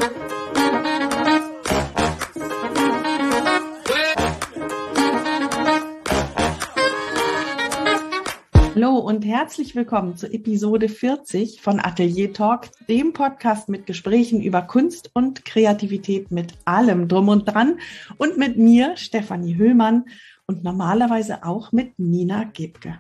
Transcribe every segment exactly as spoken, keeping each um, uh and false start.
Hallo und herzlich willkommen zur Episode vierzig von Atelier Talk, dem Podcast mit Gesprächen über Kunst und Kreativität mit allem drum und dran und mit mir, Stefanie Höhlmann, und normalerweise auch mit Nina Gebke.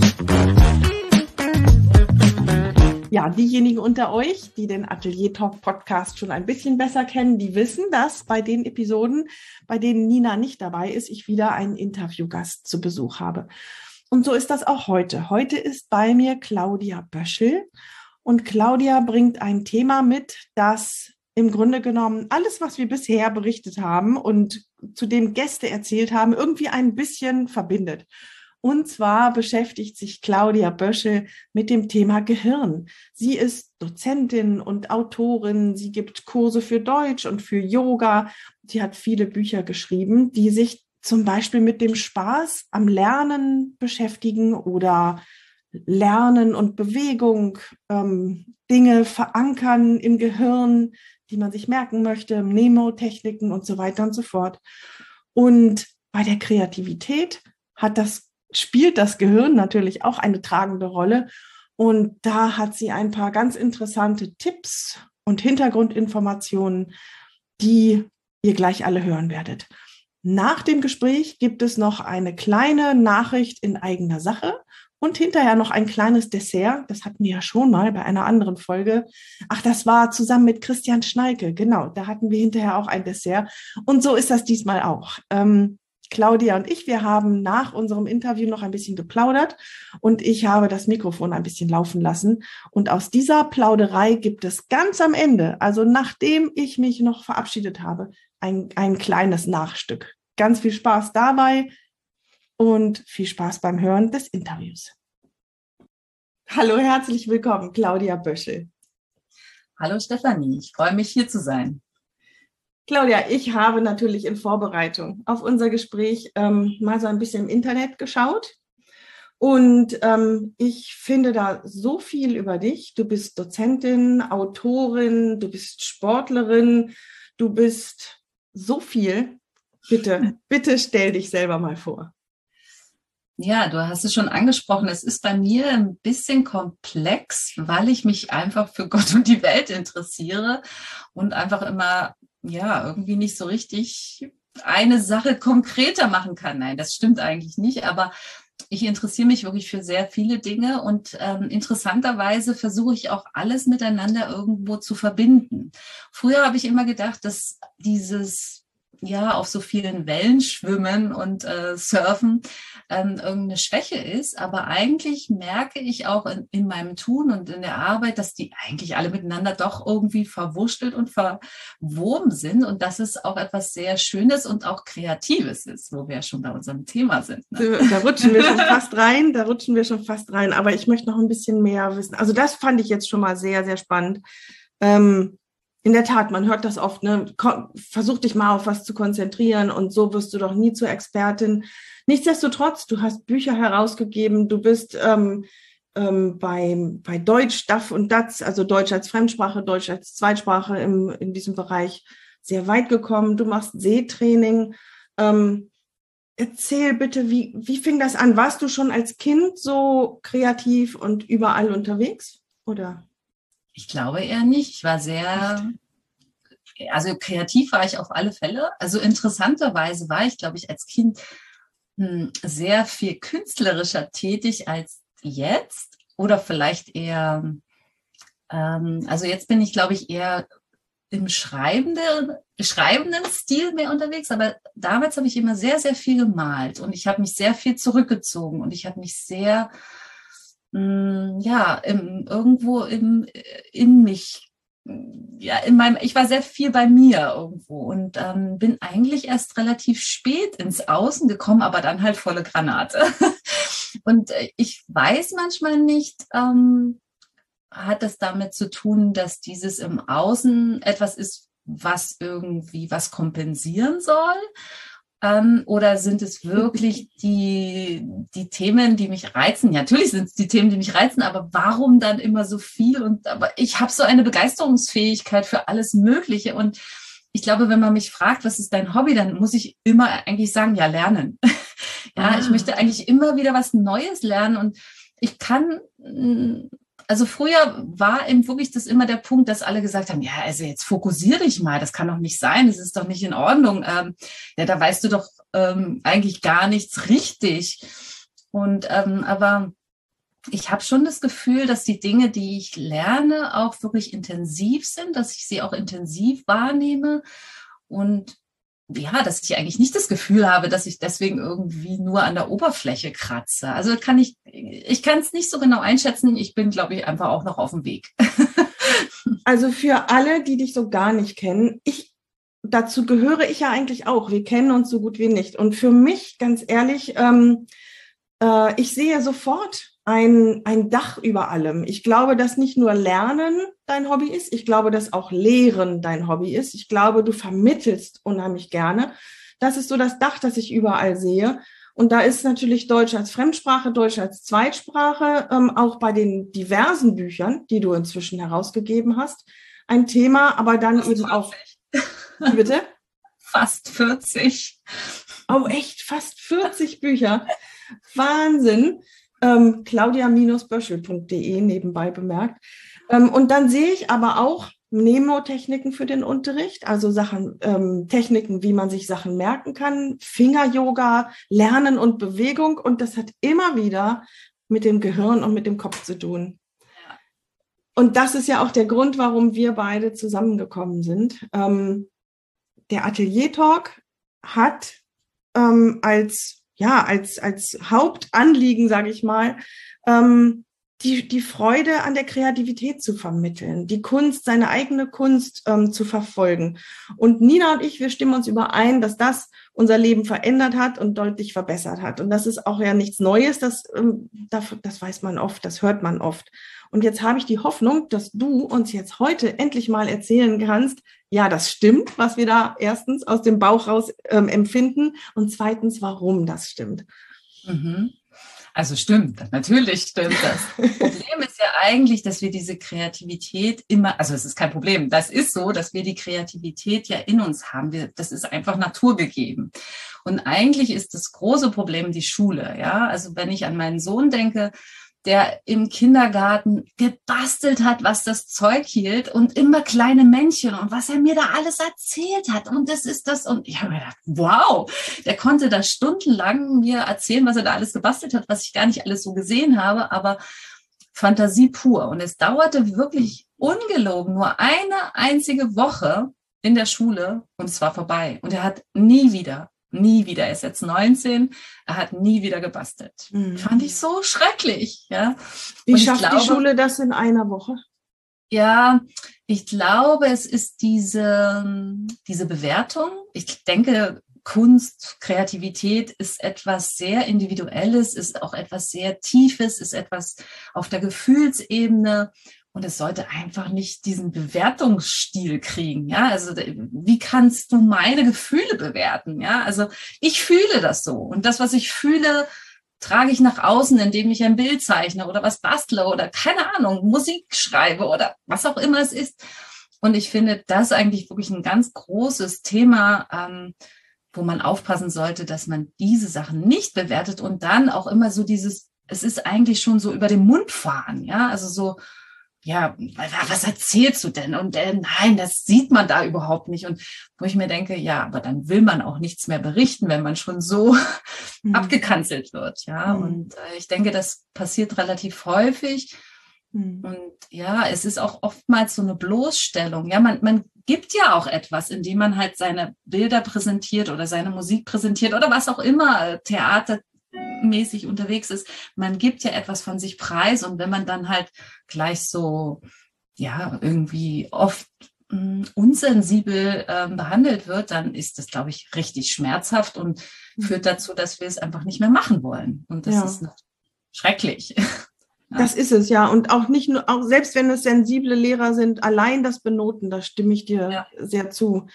Ja, diejenigen unter euch, die den Atelier Talk Podcast schon ein bisschen besser kennen, die wissen, dass bei den Episoden, bei denen Nina nicht dabei ist, ich wieder einen Interviewgast zu Besuch habe. Und so ist das auch heute. Heute ist bei mir Claudia Böschel und Claudia bringt ein Thema mit, das im Grunde genommen alles, was wir bisher berichtet haben und zu dem Gäste erzählt haben, irgendwie ein bisschen verbindet. Und zwar beschäftigt sich Claudia Böschel mit dem Thema Gehirn. Sie ist Dozentin und Autorin. Sie gibt Kurse für Deutsch und für Yoga. Sie hat viele Bücher geschrieben, die sich zum Beispiel mit dem Spaß am Lernen beschäftigen oder Lernen und Bewegung, ähm, Dinge verankern im Gehirn, die man sich merken möchte, Mnemotechniken und so weiter und so fort. Und bei der Kreativität hat das, spielt das Gehirn natürlich auch eine tragende Rolle. Und da hat sie ein paar ganz interessante Tipps und Hintergrundinformationen, die ihr gleich alle hören werdet. Nach dem Gespräch gibt es noch eine kleine Nachricht in eigener Sache und hinterher noch ein kleines Dessert. Das hatten wir ja schon mal bei einer anderen Folge. Ach, das war zusammen mit Christian Schnalke. Genau, da hatten wir hinterher auch ein Dessert. Und so ist das diesmal auch. Ähm, Claudia und ich, wir haben nach unserem Interview noch ein bisschen geplaudert und ich habe das Mikrofon ein bisschen laufen lassen. Und aus dieser Plauderei gibt es ganz am Ende, also nachdem ich mich noch verabschiedet habe, ein, ein kleines Nachstück. Ganz viel Spaß dabei und viel Spaß beim Hören des Interviews. Hallo, herzlich willkommen, Claudia Böschel. Hallo Stefanie, ich freue mich, hier zu sein. Claudia, ich habe natürlich in Vorbereitung auf unser Gespräch ähm, mal so ein bisschen im Internet geschaut und ähm, ich finde da so viel über dich. Du bist Dozentin, Autorin, du bist Sportlerin, du bist so viel. Bitte, bitte stell dich selber mal vor. Ja, du hast es schon angesprochen. Es ist bei mir ein bisschen komplex, weil ich mich einfach für Gott und die Welt interessiere und einfach immer, ja, irgendwie nicht so richtig eine Sache konkreter machen kann. Nein, das stimmt eigentlich nicht, aber ich interessiere mich wirklich für sehr viele Dinge und ähm, interessanterweise versuche ich auch alles miteinander irgendwo zu verbinden. Früher habe ich immer gedacht, dass dieses ja auf so vielen Wellen schwimmen und äh, surfen ähm, irgendeine Schwäche ist. Aber eigentlich merke ich auch in, in meinem Tun und in der Arbeit, dass die eigentlich alle miteinander doch irgendwie verwurschtelt und verwoben sind und dass es auch etwas sehr Schönes und auch Kreatives ist, wo wir ja schon bei unserem Thema sind. Ne? Da rutschen wir schon fast rein, da rutschen wir schon fast rein. Aber ich möchte noch ein bisschen mehr wissen. Also das fand ich jetzt schon mal sehr, sehr spannend. Ähm, In der Tat, man hört das oft, ne? Versuch dich mal auf was zu konzentrieren und so wirst du doch nie zur Expertin. Nichtsdestotrotz, du hast Bücher herausgegeben, du bist ähm, ähm, bei, bei Deutsch, D A F und D A Z, also Deutsch als Fremdsprache, Deutsch als Zweitsprache im, in diesem Bereich sehr weit gekommen. Du machst Seetraining. Ähm, erzähl bitte, wie, wie fing das an? Warst du schon als Kind so kreativ und überall unterwegs, oder? Ich glaube eher nicht. Ich war sehr, also kreativ war ich auf alle Fälle. Also interessanterweise war ich, glaube ich, als Kind hm, sehr viel künstlerischer tätig als jetzt. Oder vielleicht eher, ähm, also jetzt bin ich, glaube ich, eher im schreibenden, schreibenden Stil mehr unterwegs. Aber damals habe ich immer sehr, sehr viel gemalt. Und ich habe mich sehr viel zurückgezogen. Und ich habe mich sehr ja, im, irgendwo im, in mich, ja, in meinem, ich war sehr viel bei mir irgendwo und ähm, bin eigentlich erst relativ spät ins Außen gekommen, aber dann halt volle Granate. Und äh, ich weiß manchmal nicht, ähm, hat das damit zu tun, dass dieses im Außen etwas ist, was irgendwie was kompensieren soll? Ähm, oder sind es wirklich die, die Themen, die mich reizen? Ja, natürlich sind es die Themen, die mich reizen, aber warum dann immer so viel? Und aber ich habe so eine Begeisterungsfähigkeit für alles Mögliche. Und ich glaube, wenn man mich fragt, was ist dein Hobby, dann muss ich immer eigentlich sagen, ja, lernen. ja, ah. Ich möchte eigentlich immer wieder was Neues lernen. Und ich kann, also früher war eben wirklich das immer der Punkt, dass alle gesagt haben, ja, also jetzt fokussiere dich mal, das kann doch nicht sein, das ist doch nicht in Ordnung. Ähm, ja, da weißt du doch ähm, eigentlich gar nichts richtig. Und ähm, aber ich habe schon das Gefühl, dass die Dinge, die ich lerne, auch wirklich intensiv sind, dass ich sie auch intensiv wahrnehme und ja, dass ich eigentlich nicht das Gefühl habe, dass ich deswegen irgendwie nur an der Oberfläche kratze. Also kann ich, ich kann es nicht so genau einschätzen. Ich bin, glaube ich, einfach auch noch auf dem Weg. Also für alle, die dich so gar nicht kennen, ich, dazu gehöre ich ja eigentlich auch. Wir kennen uns so gut wie nicht. Und für mich, ganz ehrlich, ähm, äh, ich sehe sofort ein, ein Dach über allem. Ich glaube, dass nicht nur Lernen dein Hobby ist, ich glaube, dass auch Lehren dein Hobby ist. Ich glaube, du vermittelst unheimlich gerne. Das ist so das Dach, das ich überall sehe. Und da ist natürlich Deutsch als Fremdsprache, Deutsch als Zweitsprache, ähm, auch bei den diversen Büchern, die du inzwischen herausgegeben hast, ein Thema, aber dann fast eben auch... Wie bitte? Fast vierzig. Oh, echt? Fast vierzig Bücher. Wahnsinn. Ähm, claudia Böschel punkt de nebenbei bemerkt. Ähm, und dann sehe ich aber auch Mnemotechniken für den Unterricht, also Sachen, ähm, Techniken, wie man sich Sachen merken kann, Finger-Yoga, Lernen und Bewegung. Und das hat immer wieder mit dem Gehirn und mit dem Kopf zu tun. Und das ist ja auch der Grund, warum wir beide zusammengekommen sind. Ähm, der Atelier-Talk hat ähm, als ja, als, als Hauptanliegen, sage ich mal, ähm, die, die Freude an der Kreativität zu vermitteln, die Kunst, seine eigene Kunst ähm, zu verfolgen. Und Nina und ich, wir stimmen uns überein, dass das unser Leben verändert hat und deutlich verbessert hat. Und das ist auch ja nichts Neues, das, ähm, das, das weiß man oft, das hört man oft. Und jetzt habe ich die Hoffnung, dass du uns jetzt heute endlich mal erzählen kannst, ja, das stimmt, was wir da erstens aus dem Bauch raus ähm, empfinden und zweitens, warum das stimmt. Mhm. Also stimmt, natürlich stimmt das. Problem ist ja eigentlich, dass wir diese Kreativität immer, also es ist kein Problem, das ist so, dass wir die Kreativität ja in uns haben. Wir, das ist einfach naturgegeben. Und eigentlich ist das große Problem die Schule. Ja, also wenn ich an meinen Sohn denke, der im Kindergarten gebastelt hat, was das Zeug hielt und immer kleine Männchen und was er mir da alles erzählt hat. Und das ist das. Und ich habe mir gedacht, wow, der konnte da stundenlang mir erzählen, was er da alles gebastelt hat, was ich gar nicht alles so gesehen habe, aber Fantasie pur. Und es dauerte wirklich ungelogen nur eine einzige Woche in der Schule und es war vorbei. Und er hat nie wieder Nie wieder. Er ist jetzt neunzehn. Er hat nie wieder gebastelt. Mhm. Fand ich so schrecklich. Ja. Wie schafft glaube, die Schule das in einer Woche? Ja, ich glaube, es ist diese, diese Bewertung. Ich denke, Kunst, Kreativität ist etwas sehr Individuelles, ist auch etwas sehr Tiefes, ist etwas auf der Gefühlsebene. Und es sollte einfach nicht diesen Bewertungsstil kriegen, ja. Also wie kannst du meine Gefühle bewerten, ja? Also ich fühle das so und das, was ich fühle, trage ich nach außen, indem ich ein Bild zeichne oder was bastle oder keine Ahnung Musik schreibe oder was auch immer es ist. Und ich finde das eigentlich wirklich ein ganz großes Thema, ähm, wo man aufpassen sollte, dass man diese Sachen nicht bewertet und dann auch immer so dieses, es ist eigentlich schon so über den Mund fahren, ja, also so. Ja, was erzählst du denn? Und äh, nein, das sieht man da überhaupt nicht. Und wo ich mir denke, ja, aber dann will man auch nichts mehr berichten, wenn man schon so mhm. abgekanzelt wird. Ja, mhm. und äh, ich denke, das passiert relativ häufig. Mhm. Und ja, es ist auch oftmals so eine Bloßstellung. Ja, man, man gibt ja auch etwas, indem man halt seine Bilder präsentiert oder seine Musik präsentiert oder was auch immer, Theater, mäßig unterwegs ist, man gibt ja etwas von sich preis und wenn man dann halt gleich so, ja, irgendwie oft mh, unsensibel äh, behandelt wird, dann ist das, glaube ich, richtig schmerzhaft und mhm. führt dazu, dass wir es einfach nicht mehr machen wollen. Und das ja. ist schrecklich. Ja. Das ist es, ja. Und auch nicht nur, auch selbst wenn es sensible Lehrer sind, allein das Benoten, da stimme ich dir ja. sehr zu.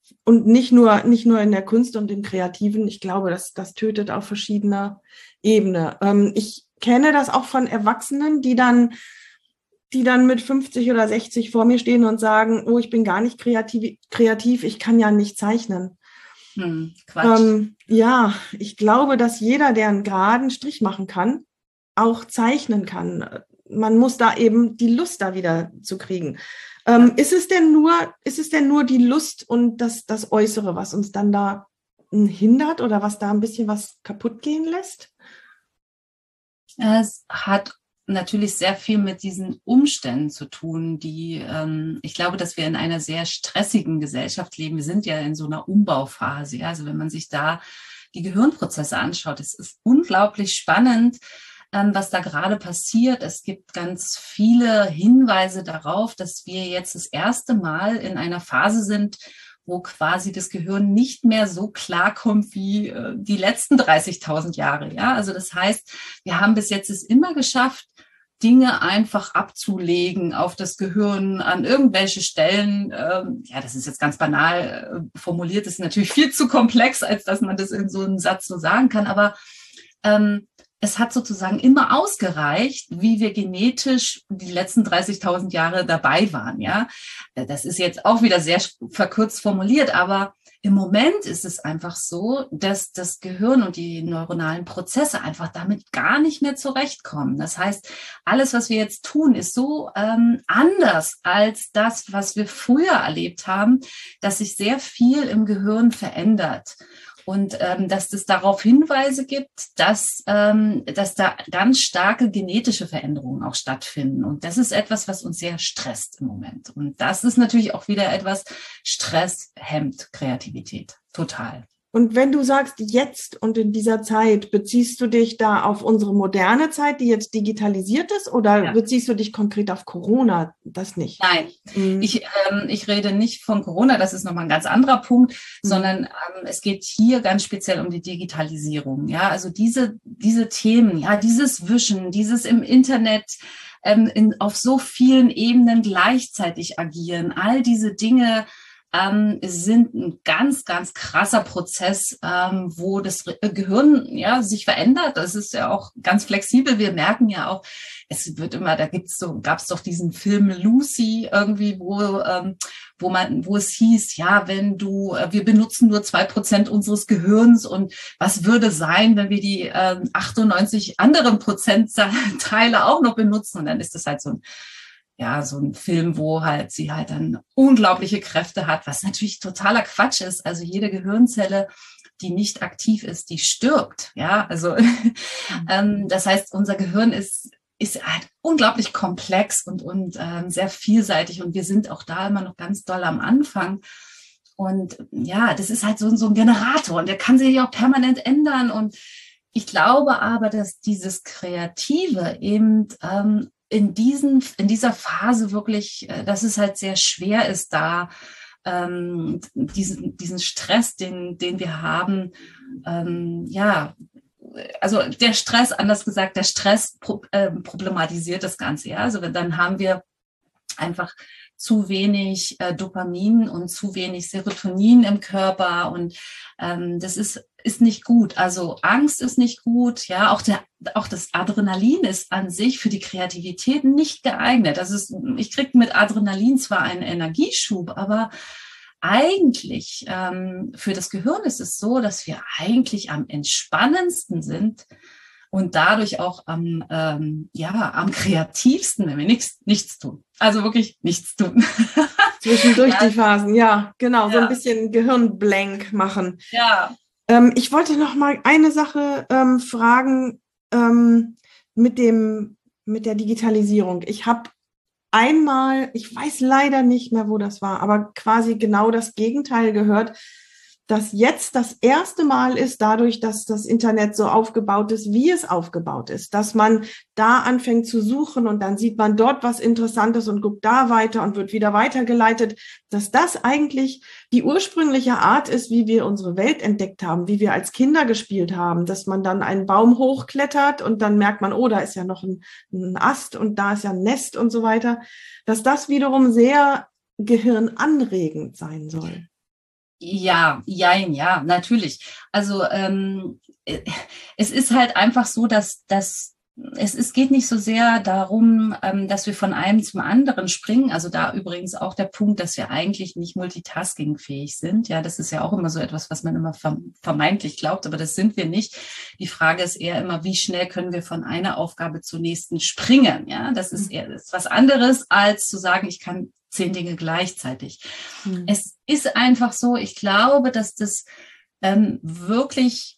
Und nicht nur, nicht nur in der Kunst und im Kreativen. Ich glaube, das, das tötet auf verschiedener Ebene. Ähm, ich kenne das auch von Erwachsenen, die dann, die dann mit fünfzig oder sechzig vor mir stehen und sagen, oh, ich bin gar nicht kreativ, kreativ, ich kann ja nicht zeichnen. Hm, Quatsch. Ähm, ja, ich glaube, dass jeder, der einen geraden Strich machen kann, auch zeichnen kann. Man muss da eben die Lust da wieder zu kriegen. Ähm, ist es denn nur, ist es denn nur die Lust und das, das Äußere, was uns dann da hindert oder was da ein bisschen was kaputt gehen lässt? Es hat natürlich sehr viel mit diesen Umständen zu tun, die, ähm, ich glaube, dass wir in einer sehr stressigen Gesellschaft leben. Wir sind ja in so einer Umbauphase. Ja? Also wenn man sich da die Gehirnprozesse anschaut, es ist unglaublich spannend, ähm, was da gerade passiert. Es gibt ganz viele Hinweise darauf, dass wir jetzt das erste Mal in einer Phase sind, wo quasi das Gehirn nicht mehr so klarkommt wie äh, die letzten dreißigtausend Jahre. Ja, also das heißt, wir haben bis jetzt es immer geschafft, Dinge einfach abzulegen auf das Gehirn an irgendwelche Stellen. Ähm, ja, das ist jetzt ganz banal äh, formuliert, das ist natürlich viel zu komplex, als dass man das in so einem Satz so sagen kann. Aber ähm, es hat sozusagen immer ausgereicht, wie wir genetisch die letzten dreißigtausend Jahre dabei waren. Ja, das ist jetzt auch wieder sehr verkürzt formuliert, aber im Moment ist es einfach so, dass das Gehirn und die neuronalen Prozesse einfach damit gar nicht mehr zurechtkommen. Das heißt, alles, was wir jetzt tun, ist so ähm, anders als das, was wir früher erlebt haben, dass sich sehr viel im Gehirn verändert. Und ähm, dass es darauf Hinweise gibt, dass, ähm, dass da ganz starke genetische Veränderungen auch stattfinden. Und das ist etwas, was uns sehr stresst im Moment. Und das ist natürlich auch wieder etwas, Stress hemmt Kreativität total. Und wenn du sagst jetzt und in dieser Zeit, beziehst du dich da auf unsere moderne Zeit, die jetzt digitalisiert ist, oder ja. beziehst du dich konkret auf Corona? Das nicht. Nein, mhm. ich, ähm, ich rede nicht von Corona, das ist nochmal ein ganz anderer Punkt, mhm. sondern ähm, es geht hier ganz speziell um die Digitalisierung. Ja, also diese, diese Themen, ja, dieses Wischen, dieses im Internet ähm, in, auf so vielen Ebenen gleichzeitig agieren, all diese Dinge Ähm, sind ein ganz, ganz krasser Prozess, ähm, wo das Gehirn ja sich verändert. Das ist ja auch ganz flexibel. Wir merken ja auch, es wird immer, da gibt's so, gab's doch diesen Film Lucy irgendwie, wo ähm, wo man, wo es hieß, ja, wenn du, wir benutzen nur zwei Prozent unseres Gehirns und was würde sein, wenn wir die ähm, achtundneunzig anderen Prozentteile auch noch benutzen? Und dann ist das halt so ein ja, so ein Film, wo halt sie halt dann unglaubliche Kräfte hat, was natürlich totaler Quatsch ist. Also jede Gehirnzelle, die nicht aktiv ist, die stirbt. Ja, also mhm. ähm, das heißt, unser Gehirn ist ist halt unglaublich komplex und und ähm, sehr vielseitig und wir sind auch da immer noch ganz doll am Anfang. Und ja, das ist halt so, so ein Generator und der kann sich auch permanent ändern. Und ich glaube aber, dass dieses Kreative eben ähm, in diesen, in dieser Phase wirklich, dass es halt sehr schwer ist, da ähm, diesen, diesen Stress, den, den wir haben, ähm, ja, also der Stress, anders gesagt, der Stress pro, äh, problematisiert das Ganze, ja. Also dann haben wir einfach zu wenig äh, Dopamin und zu wenig Serotonin im Körper und ähm, das ist ist nicht gut. Also Angst ist nicht gut, ja, auch der auch das Adrenalin ist an sich für die Kreativität nicht geeignet. Das ist, ich kriege mit Adrenalin zwar einen Energieschub, aber eigentlich ähm, für das Gehirn ist es so, dass wir eigentlich am entspannendsten sind und dadurch auch am, ähm, ja, am kreativsten, wenn wir nichts, nichts tun. Also wirklich nichts tun. Zwischendurch ja. Die Phasen, ja, genau, ja. So ein bisschen Gehirnblank machen. Ja. Ähm, ich wollte noch mal eine Sache ähm, fragen ähm, mit dem, mit der Digitalisierung. Ich habe einmal, ich weiß leider nicht mehr, wo das war, aber quasi genau das Gegenteil gehört, dass jetzt das erste Mal ist, dadurch, dass das Internet so aufgebaut ist, wie es aufgebaut ist, dass man da anfängt zu suchen und dann sieht man dort was Interessantes und guckt da weiter und wird wieder weitergeleitet, dass das eigentlich die ursprüngliche Art ist, wie wir unsere Welt entdeckt haben, wie wir als Kinder gespielt haben, dass man dann einen Baum hochklettert und dann merkt man, oh, da ist ja noch ein, ein Ast und da ist ja ein Nest und so weiter, dass das wiederum sehr gehirnanregend sein soll. Ja, jein, ja, natürlich. Also ähm, es ist halt einfach so, dass, dass es, es geht nicht so sehr darum, ähm, dass wir von einem zum anderen springen. Also da übrigens auch der Punkt, dass wir eigentlich nicht multitaskingfähig sind. Ja, das ist ja auch immer so etwas, was man immer vermeintlich glaubt, aber das sind wir nicht. Die Frage ist eher immer, wie schnell können wir von einer Aufgabe zur nächsten springen? Ja, das ist eher das ist was anderes, als zu sagen, ich kann zehn Dinge gleichzeitig. Mhm. Es ist einfach so, ich glaube, dass das ähm, wirklich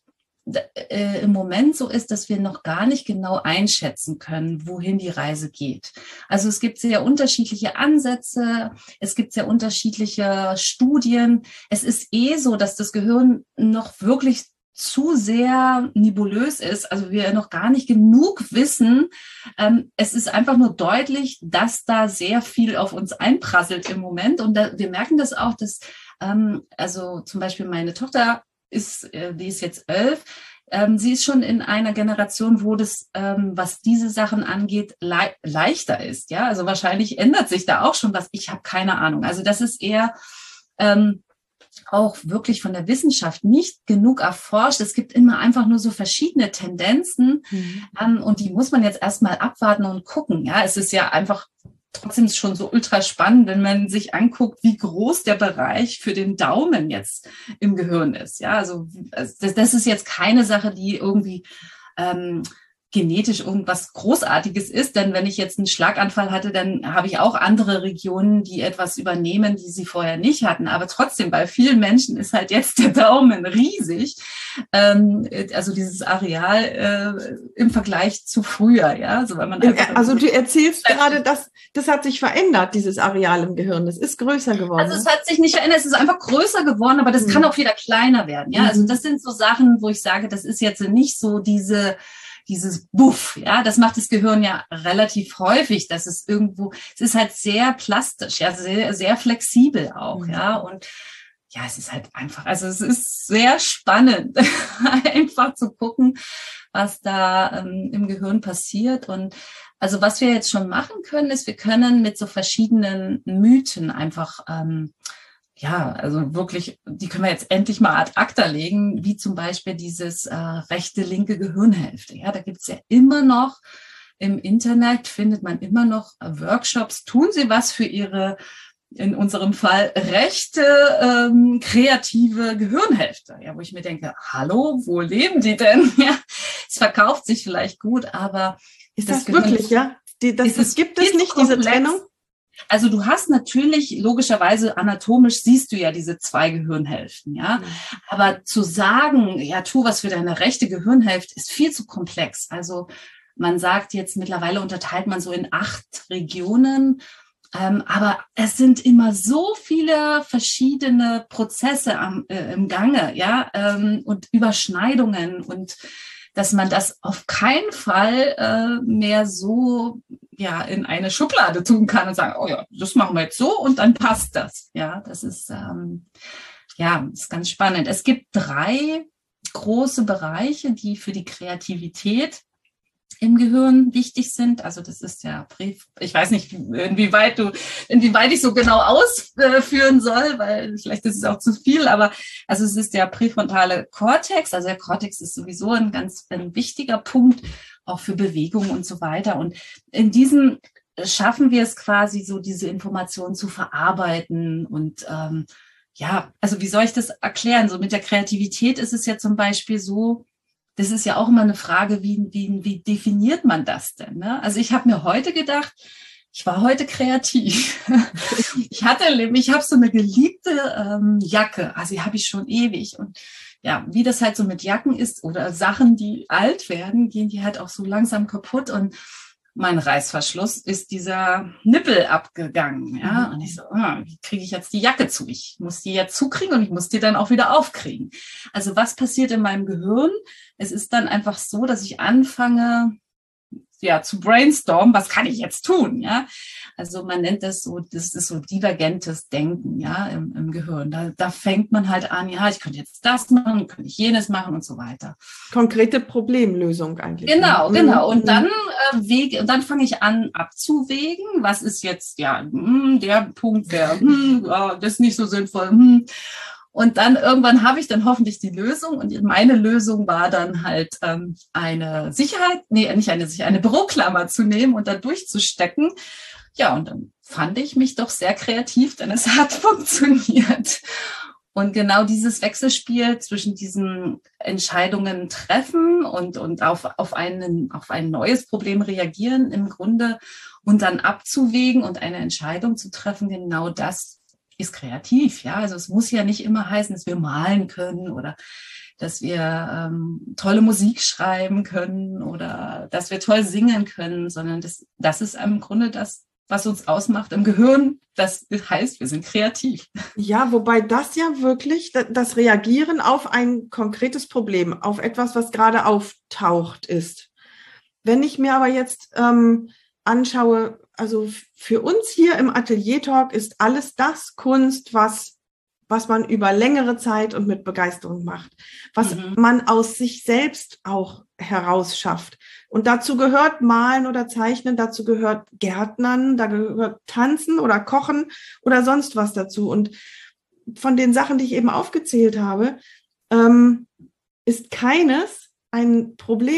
äh, im Moment so ist, dass wir noch gar nicht genau einschätzen können, wohin die Reise geht. Also es gibt sehr unterschiedliche Ansätze, es gibt sehr unterschiedliche Studien. Es ist eh so, dass das Gehirn noch wirklich zu sehr nebulös ist, also wir noch gar nicht genug wissen. Ähm, es ist einfach nur deutlich, dass da sehr viel auf uns einprasselt im Moment. Und da, wir merken das auch, dass ähm, also zum Beispiel meine Tochter ist, äh, die ist jetzt elf, ähm, sie ist schon in einer Generation, wo das, ähm, was diese Sachen angeht, le- leichter ist. Ja, also wahrscheinlich ändert sich da auch schon was. Ich habe keine Ahnung. Also das ist eher ähm, auch wirklich von der Wissenschaft nicht genug erforscht. Es gibt immer einfach nur so verschiedene Tendenzen mhm. ähm, und die muss man jetzt erstmal abwarten und gucken. Ja, es ist ja einfach trotzdem schon so ultra spannend, wenn man sich anguckt, wie groß der Bereich für den Daumen jetzt im Gehirn ist. Ja, also das, das ist jetzt keine Sache, die irgendwie ähm, genetisch irgendwas Großartiges ist, denn wenn ich jetzt einen Schlaganfall hatte, dann habe ich auch andere Regionen, die etwas übernehmen, die sie vorher nicht hatten. Aber trotzdem, bei vielen Menschen ist halt jetzt der Daumen riesig, ähm, also dieses Areal äh, im Vergleich zu früher, ja. Also, weil man einfach also du erzählst gerade, dass das hat sich verändert, dieses Areal im Gehirn. Das ist größer geworden. Also es hat sich nicht verändert, es ist einfach größer geworden, aber das mhm. kann auch wieder kleiner werden, ja. Also das sind so Sachen, wo ich sage, das ist jetzt nicht so diese dieses Buff, ja, das macht das Gehirn ja relativ häufig, dass es irgendwo, es ist halt sehr plastisch, ja, sehr, sehr flexibel auch, mhm. ja, und ja, es ist halt einfach, also es ist sehr spannend, einfach zu gucken, was da ähm, im Gehirn passiert. Und also was wir jetzt schon machen können, ist, wir können mit so verschiedenen Mythen einfach ähm, ja, also wirklich, die können wir jetzt endlich mal ad acta legen, wie zum Beispiel dieses äh, rechte, linke Gehirnhälfte. Ja, da gibt's ja immer noch im Internet, findet man immer noch Workshops. Tun Sie was für Ihre, in unserem Fall, rechte, ähm, kreative Gehirnhälfte. Ja, wo ich mir denke, hallo, wo leben die denn? Ja, es verkauft sich vielleicht gut, aber ist das, das wirklich, ja? Die, das, das gibt es nicht, diese Trennung? Also du hast natürlich, logischerweise anatomisch siehst du ja diese zwei Gehirnhälften, ja. Mhm. Aber zu sagen, ja, tu was für deine rechte Gehirnhälfte, ist viel zu komplex. Also man sagt jetzt, mittlerweile unterteilt man so in acht Regionen, ähm, aber es sind immer so viele verschiedene Prozesse am, äh, im Gange, ja, ähm, und Überschneidungen, und dass man das auf keinen Fall äh, mehr so ja in eine Schublade tun kann und sagen, oh ja, das machen wir jetzt so und dann passt das. Ja, das ist ähm, ja ist ganz spannend. Es gibt drei große Bereiche, die für die Kreativität im Gehirn wichtig sind. Also das ist ja, ich weiß nicht, inwieweit du, inwieweit ich so genau ausführen soll, weil vielleicht ist es auch zu viel, aber also es ist der präfrontale Kortex. Also der Kortex ist sowieso ein ganz ein wichtiger Punkt, auch für Bewegung und so weiter. Und in diesem schaffen wir es quasi so, diese Informationen zu verarbeiten. Und ähm, ja, also wie soll ich das erklären? So mit der Kreativität ist es ja zum Beispiel so, das ist ja auch immer eine Frage, wie, wie, wie definiert man das denn? Ne? Also ich habe mir heute gedacht, ich war heute kreativ. ich hatte, ich habe so eine geliebte ähm, Jacke, also die habe ich schon ewig. Und ja, wie das halt so mit Jacken ist oder Sachen, die alt werden, gehen die halt auch so langsam kaputt. Und mein Reißverschluss ist dieser Nippel abgegangen. Ja, mhm. Und ich so, ah, wie kriege ich jetzt die Jacke zu? Ich muss die jetzt zukriegen und ich muss die dann auch wieder aufkriegen. Also was passiert in meinem Gehirn? Es ist dann einfach so, dass ich anfange, ja, zu brainstormen, was kann ich jetzt tun, ja? Also man nennt das so, das ist so divergentes Denken, ja, im, im Gehirn. Da, da fängt man halt an, ja, ich könnte jetzt das machen, könnte ich jenes machen und so weiter. Konkrete Problemlösung eigentlich. Genau, ne? Genau. Und dann äh, wege, dann fange ich an abzuwägen, was ist jetzt, ja, hm, der Punkt wäre, hm, ja, das ist nicht so sinnvoll, hm. Und dann irgendwann habe ich dann hoffentlich die Lösung. Und meine Lösung war dann halt ähm, eine Sicherheit, nee, nicht eine Sicherheit, eine Büroklammer zu nehmen und da durchzustecken. Ja, und dann fand ich mich doch sehr kreativ, denn es hat funktioniert. Und genau dieses Wechselspiel zwischen diesen Entscheidungen treffen und, und auf, auf, einen, auf ein neues Problem reagieren im Grunde und dann abzuwägen und eine Entscheidung zu treffen, genau das ist kreativ. Ja, also es muss ja nicht immer heißen, dass wir malen können oder dass wir ähm, tolle Musik schreiben können oder dass wir toll singen können, sondern das, das ist im Grunde das, was uns ausmacht im Gehirn. Das heißt, wir sind kreativ. Ja, wobei das ja wirklich das Reagieren auf ein konkretes Problem, auf etwas, was gerade auftaucht ist. Wenn ich mir aber jetzt ähm, anschaue, also für uns hier im Atelier Talk ist alles das Kunst, was, was man über längere Zeit und mit Begeisterung macht, was mhm. man aus sich selbst auch herausschafft. Und dazu gehört Malen oder Zeichnen, dazu gehört Gärtnern, da gehört Tanzen oder Kochen oder sonst was dazu. Und von den Sachen, die ich eben aufgezählt habe, ähm, ist keines ein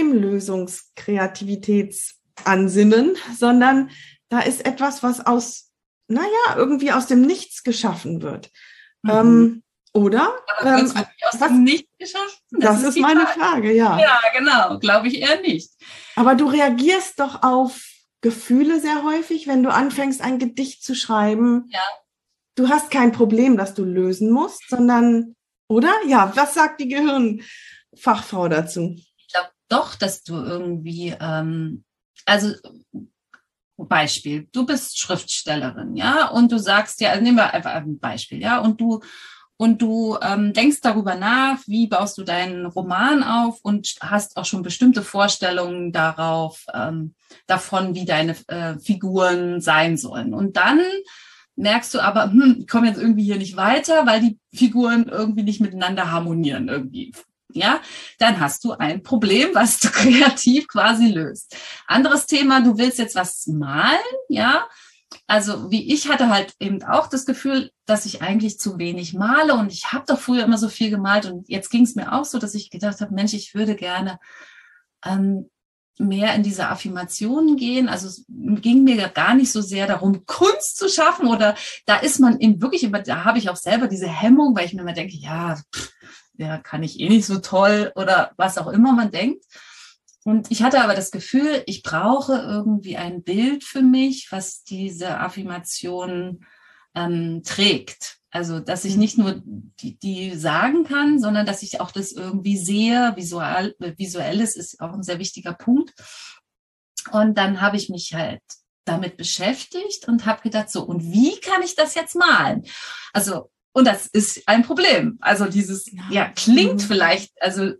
Problemlösungskreativitätsansinnen, sondern da ist etwas, was aus, naja, irgendwie aus dem Nichts geschaffen wird. Mhm. Ähm, oder? Aber ähm, aus was, dem Nichts geschaffen? Das, das ist, ist meine Frage. Frage, ja. Ja, genau, glaube ich eher nicht. Aber du reagierst doch auf Gefühle sehr häufig, wenn du anfängst, ein Gedicht zu schreiben. Ja. Du hast kein Problem, das du lösen musst, sondern, oder? Ja, was sagt die Gehirnfachfrau dazu? Ich glaube doch, dass du irgendwie, ähm, also Beispiel, du bist Schriftstellerin, ja, und du sagst ja, also nehmen wir einfach ein Beispiel, ja, und du und du ähm, denkst darüber nach, wie baust du deinen Roman auf und hast auch schon bestimmte Vorstellungen darauf, ähm, davon, wie deine äh, Figuren sein sollen. Und dann merkst du aber, hm, ich komme jetzt irgendwie hier nicht weiter, weil die Figuren irgendwie nicht miteinander harmonieren irgendwie. Ja, dann hast du ein Problem, was du kreativ quasi löst. Anderes Thema, du willst jetzt was malen, ja. Also wie ich hatte halt eben auch das Gefühl, dass ich eigentlich zu wenig male und ich habe doch früher immer so viel gemalt und jetzt ging es mir auch so, dass ich gedacht habe, Mensch, ich würde gerne ähm, mehr in diese Affirmationen gehen. Also es ging mir gar nicht so sehr darum, Kunst zu schaffen oder da ist man eben wirklich, immer, da habe ich auch selber diese Hemmung, weil ich mir immer denke, ja, pff, ja, kann ich eh nicht so toll oder was auch immer man denkt. Und ich hatte aber das Gefühl, ich brauche irgendwie ein Bild für mich, was diese Affirmation ähm, trägt. Also, dass ich nicht nur die, die sagen kann, sondern dass ich auch das irgendwie sehe. Visual, Visuelles ist auch ein sehr wichtiger Punkt. Und dann habe ich mich halt damit beschäftigt und habe gedacht, so, und wie kann ich das jetzt malen? Also, und das ist ein Problem. Also dieses, ja, ja klingt mhm. vielleicht, also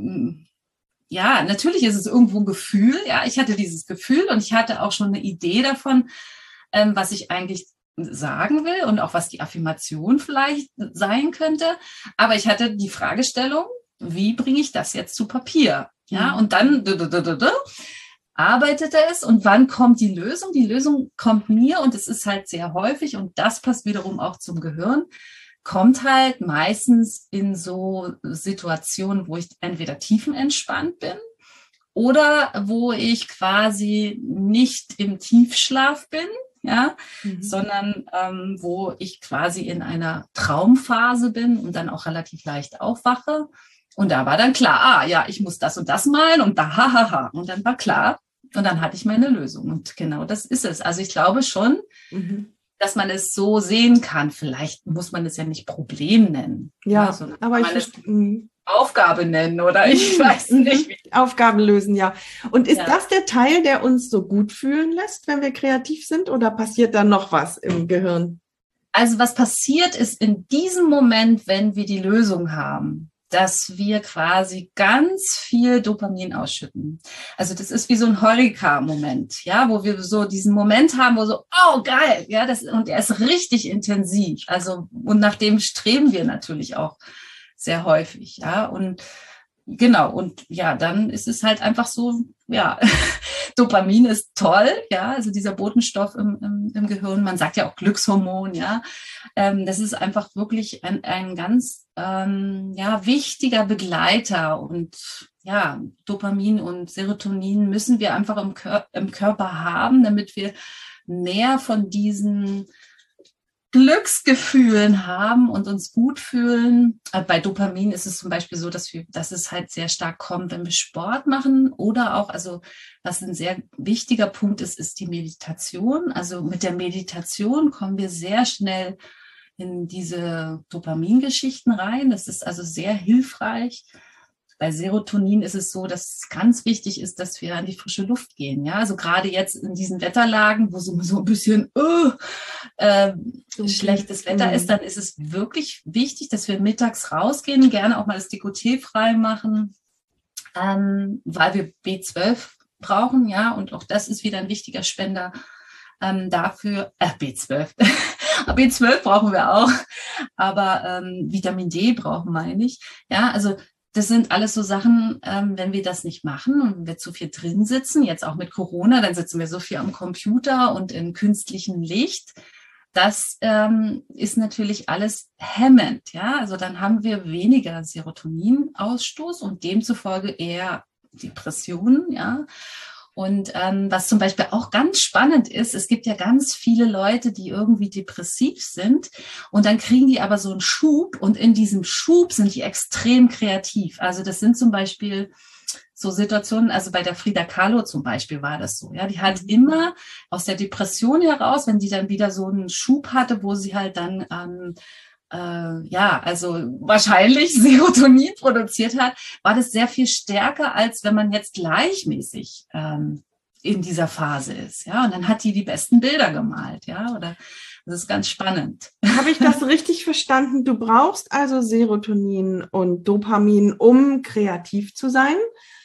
ja, natürlich ist es irgendwo ein Gefühl. Ja, ich hatte dieses Gefühl und ich hatte auch schon eine Idee davon, ähm, was ich eigentlich sagen will und auch was die Affirmation vielleicht sein könnte. Aber ich hatte die Fragestellung, wie bringe ich das jetzt zu Papier? Ja, mhm. und dann d -d -d -d -d, arbeitete es und wann kommt die Lösung? Die Lösung kommt mir und es ist halt sehr häufig und das passt wiederum auch zum Gehirn, kommt halt meistens in so Situationen, wo ich entweder tiefenentspannt bin oder wo ich quasi nicht im Tiefschlaf bin, ja, mhm. sondern ähm, wo ich quasi in einer Traumphase bin und dann auch relativ leicht aufwache. Und da war dann klar, ah ja, ich muss das und das malen und da, ha, ha, ha. Und dann war klar und dann hatte ich meine Lösung. Und genau das ist es. Also ich glaube schon, mhm. dass man es so sehen kann. Vielleicht muss man es ja nicht Problem nennen. Ja, ja sondern aber ich kann man es Aufgabe nennen oder ich weiß nicht. Wie. Aufgaben lösen, ja. Und ist ja. das der Teil, der uns so gut fühlen lässt, wenn wir kreativ sind, oder passiert da noch was im Gehirn? Also was passiert ist in diesem Moment, wenn wir die Lösung haben, dass wir quasi ganz viel Dopamin ausschütten. Also das ist wie so ein Heureka-Moment, ja, wo wir so diesen Moment haben, wo so, oh geil, ja, das, und er ist richtig intensiv. Also, und nach dem streben wir natürlich auch sehr häufig, ja. Und genau, und ja, dann ist es halt einfach so, ja, Dopamin ist toll, ja, also dieser Botenstoff im, im, im Gehirn, man sagt ja auch Glückshormon, ja, ähm, das ist einfach wirklich ein, ein ganz, ähm, ja, wichtiger Begleiter und ja, Dopamin und Serotonin müssen wir einfach im, Kör- im Körper haben, damit wir mehr von diesen Glücksgefühlen haben und uns gut fühlen. Bei Dopamin ist es zum Beispiel so, dass wir, dass es halt sehr stark kommt, wenn wir Sport machen oder auch, also was ein sehr wichtiger Punkt ist, ist die Meditation. Also mit der Meditation kommen wir sehr schnell in diese Dopamingeschichten rein. Das ist also sehr hilfreich. Bei Serotonin ist es so, dass es ganz wichtig ist, dass wir an die frische Luft gehen. Ja, also gerade jetzt in diesen Wetterlagen, wo so, so ein bisschen uh, äh, schlechtes Wetter ist, dann ist es wirklich wichtig, dass wir mittags rausgehen, gerne auch mal das Dekolleté frei machen, ähm, weil wir B zwölf brauchen. Ja, und auch das ist wieder ein wichtiger Spender ähm, dafür. Äh, B zwölf. B zwölf brauchen wir auch, aber ähm, Vitamin D brauchen wir nicht. Ja, also das sind alles so Sachen, ähm, wenn wir das nicht machen und wenn wir zu viel drin sitzen, jetzt auch mit Corona, dann sitzen wir so viel am Computer und in künstlichem Licht. Das ähm, ist natürlich alles hemmend, ja. Also dann haben wir weniger Serotoninausstoß und demzufolge eher Depressionen, ja. Und ähm, was zum Beispiel auch ganz spannend ist, es gibt ja ganz viele Leute, die irgendwie depressiv sind und dann kriegen die aber so einen Schub und in diesem Schub sind die extrem kreativ. Also das sind zum Beispiel so Situationen, also bei der Frida Kahlo zum Beispiel war das so, ja, die hat immer aus der Depression heraus, wenn die dann wieder so einen Schub hatte, wo sie halt dann ähm, Äh, ja, also wahrscheinlich Serotonin produziert hat, war das sehr viel stärker, als wenn man jetzt gleichmäßig ähm, in dieser Phase ist. Ja, und dann hat die die besten Bilder gemalt. Ja, oder das ist ganz spannend. Habe ich das richtig verstanden? Du brauchst also Serotonin und Dopamin, um kreativ zu sein.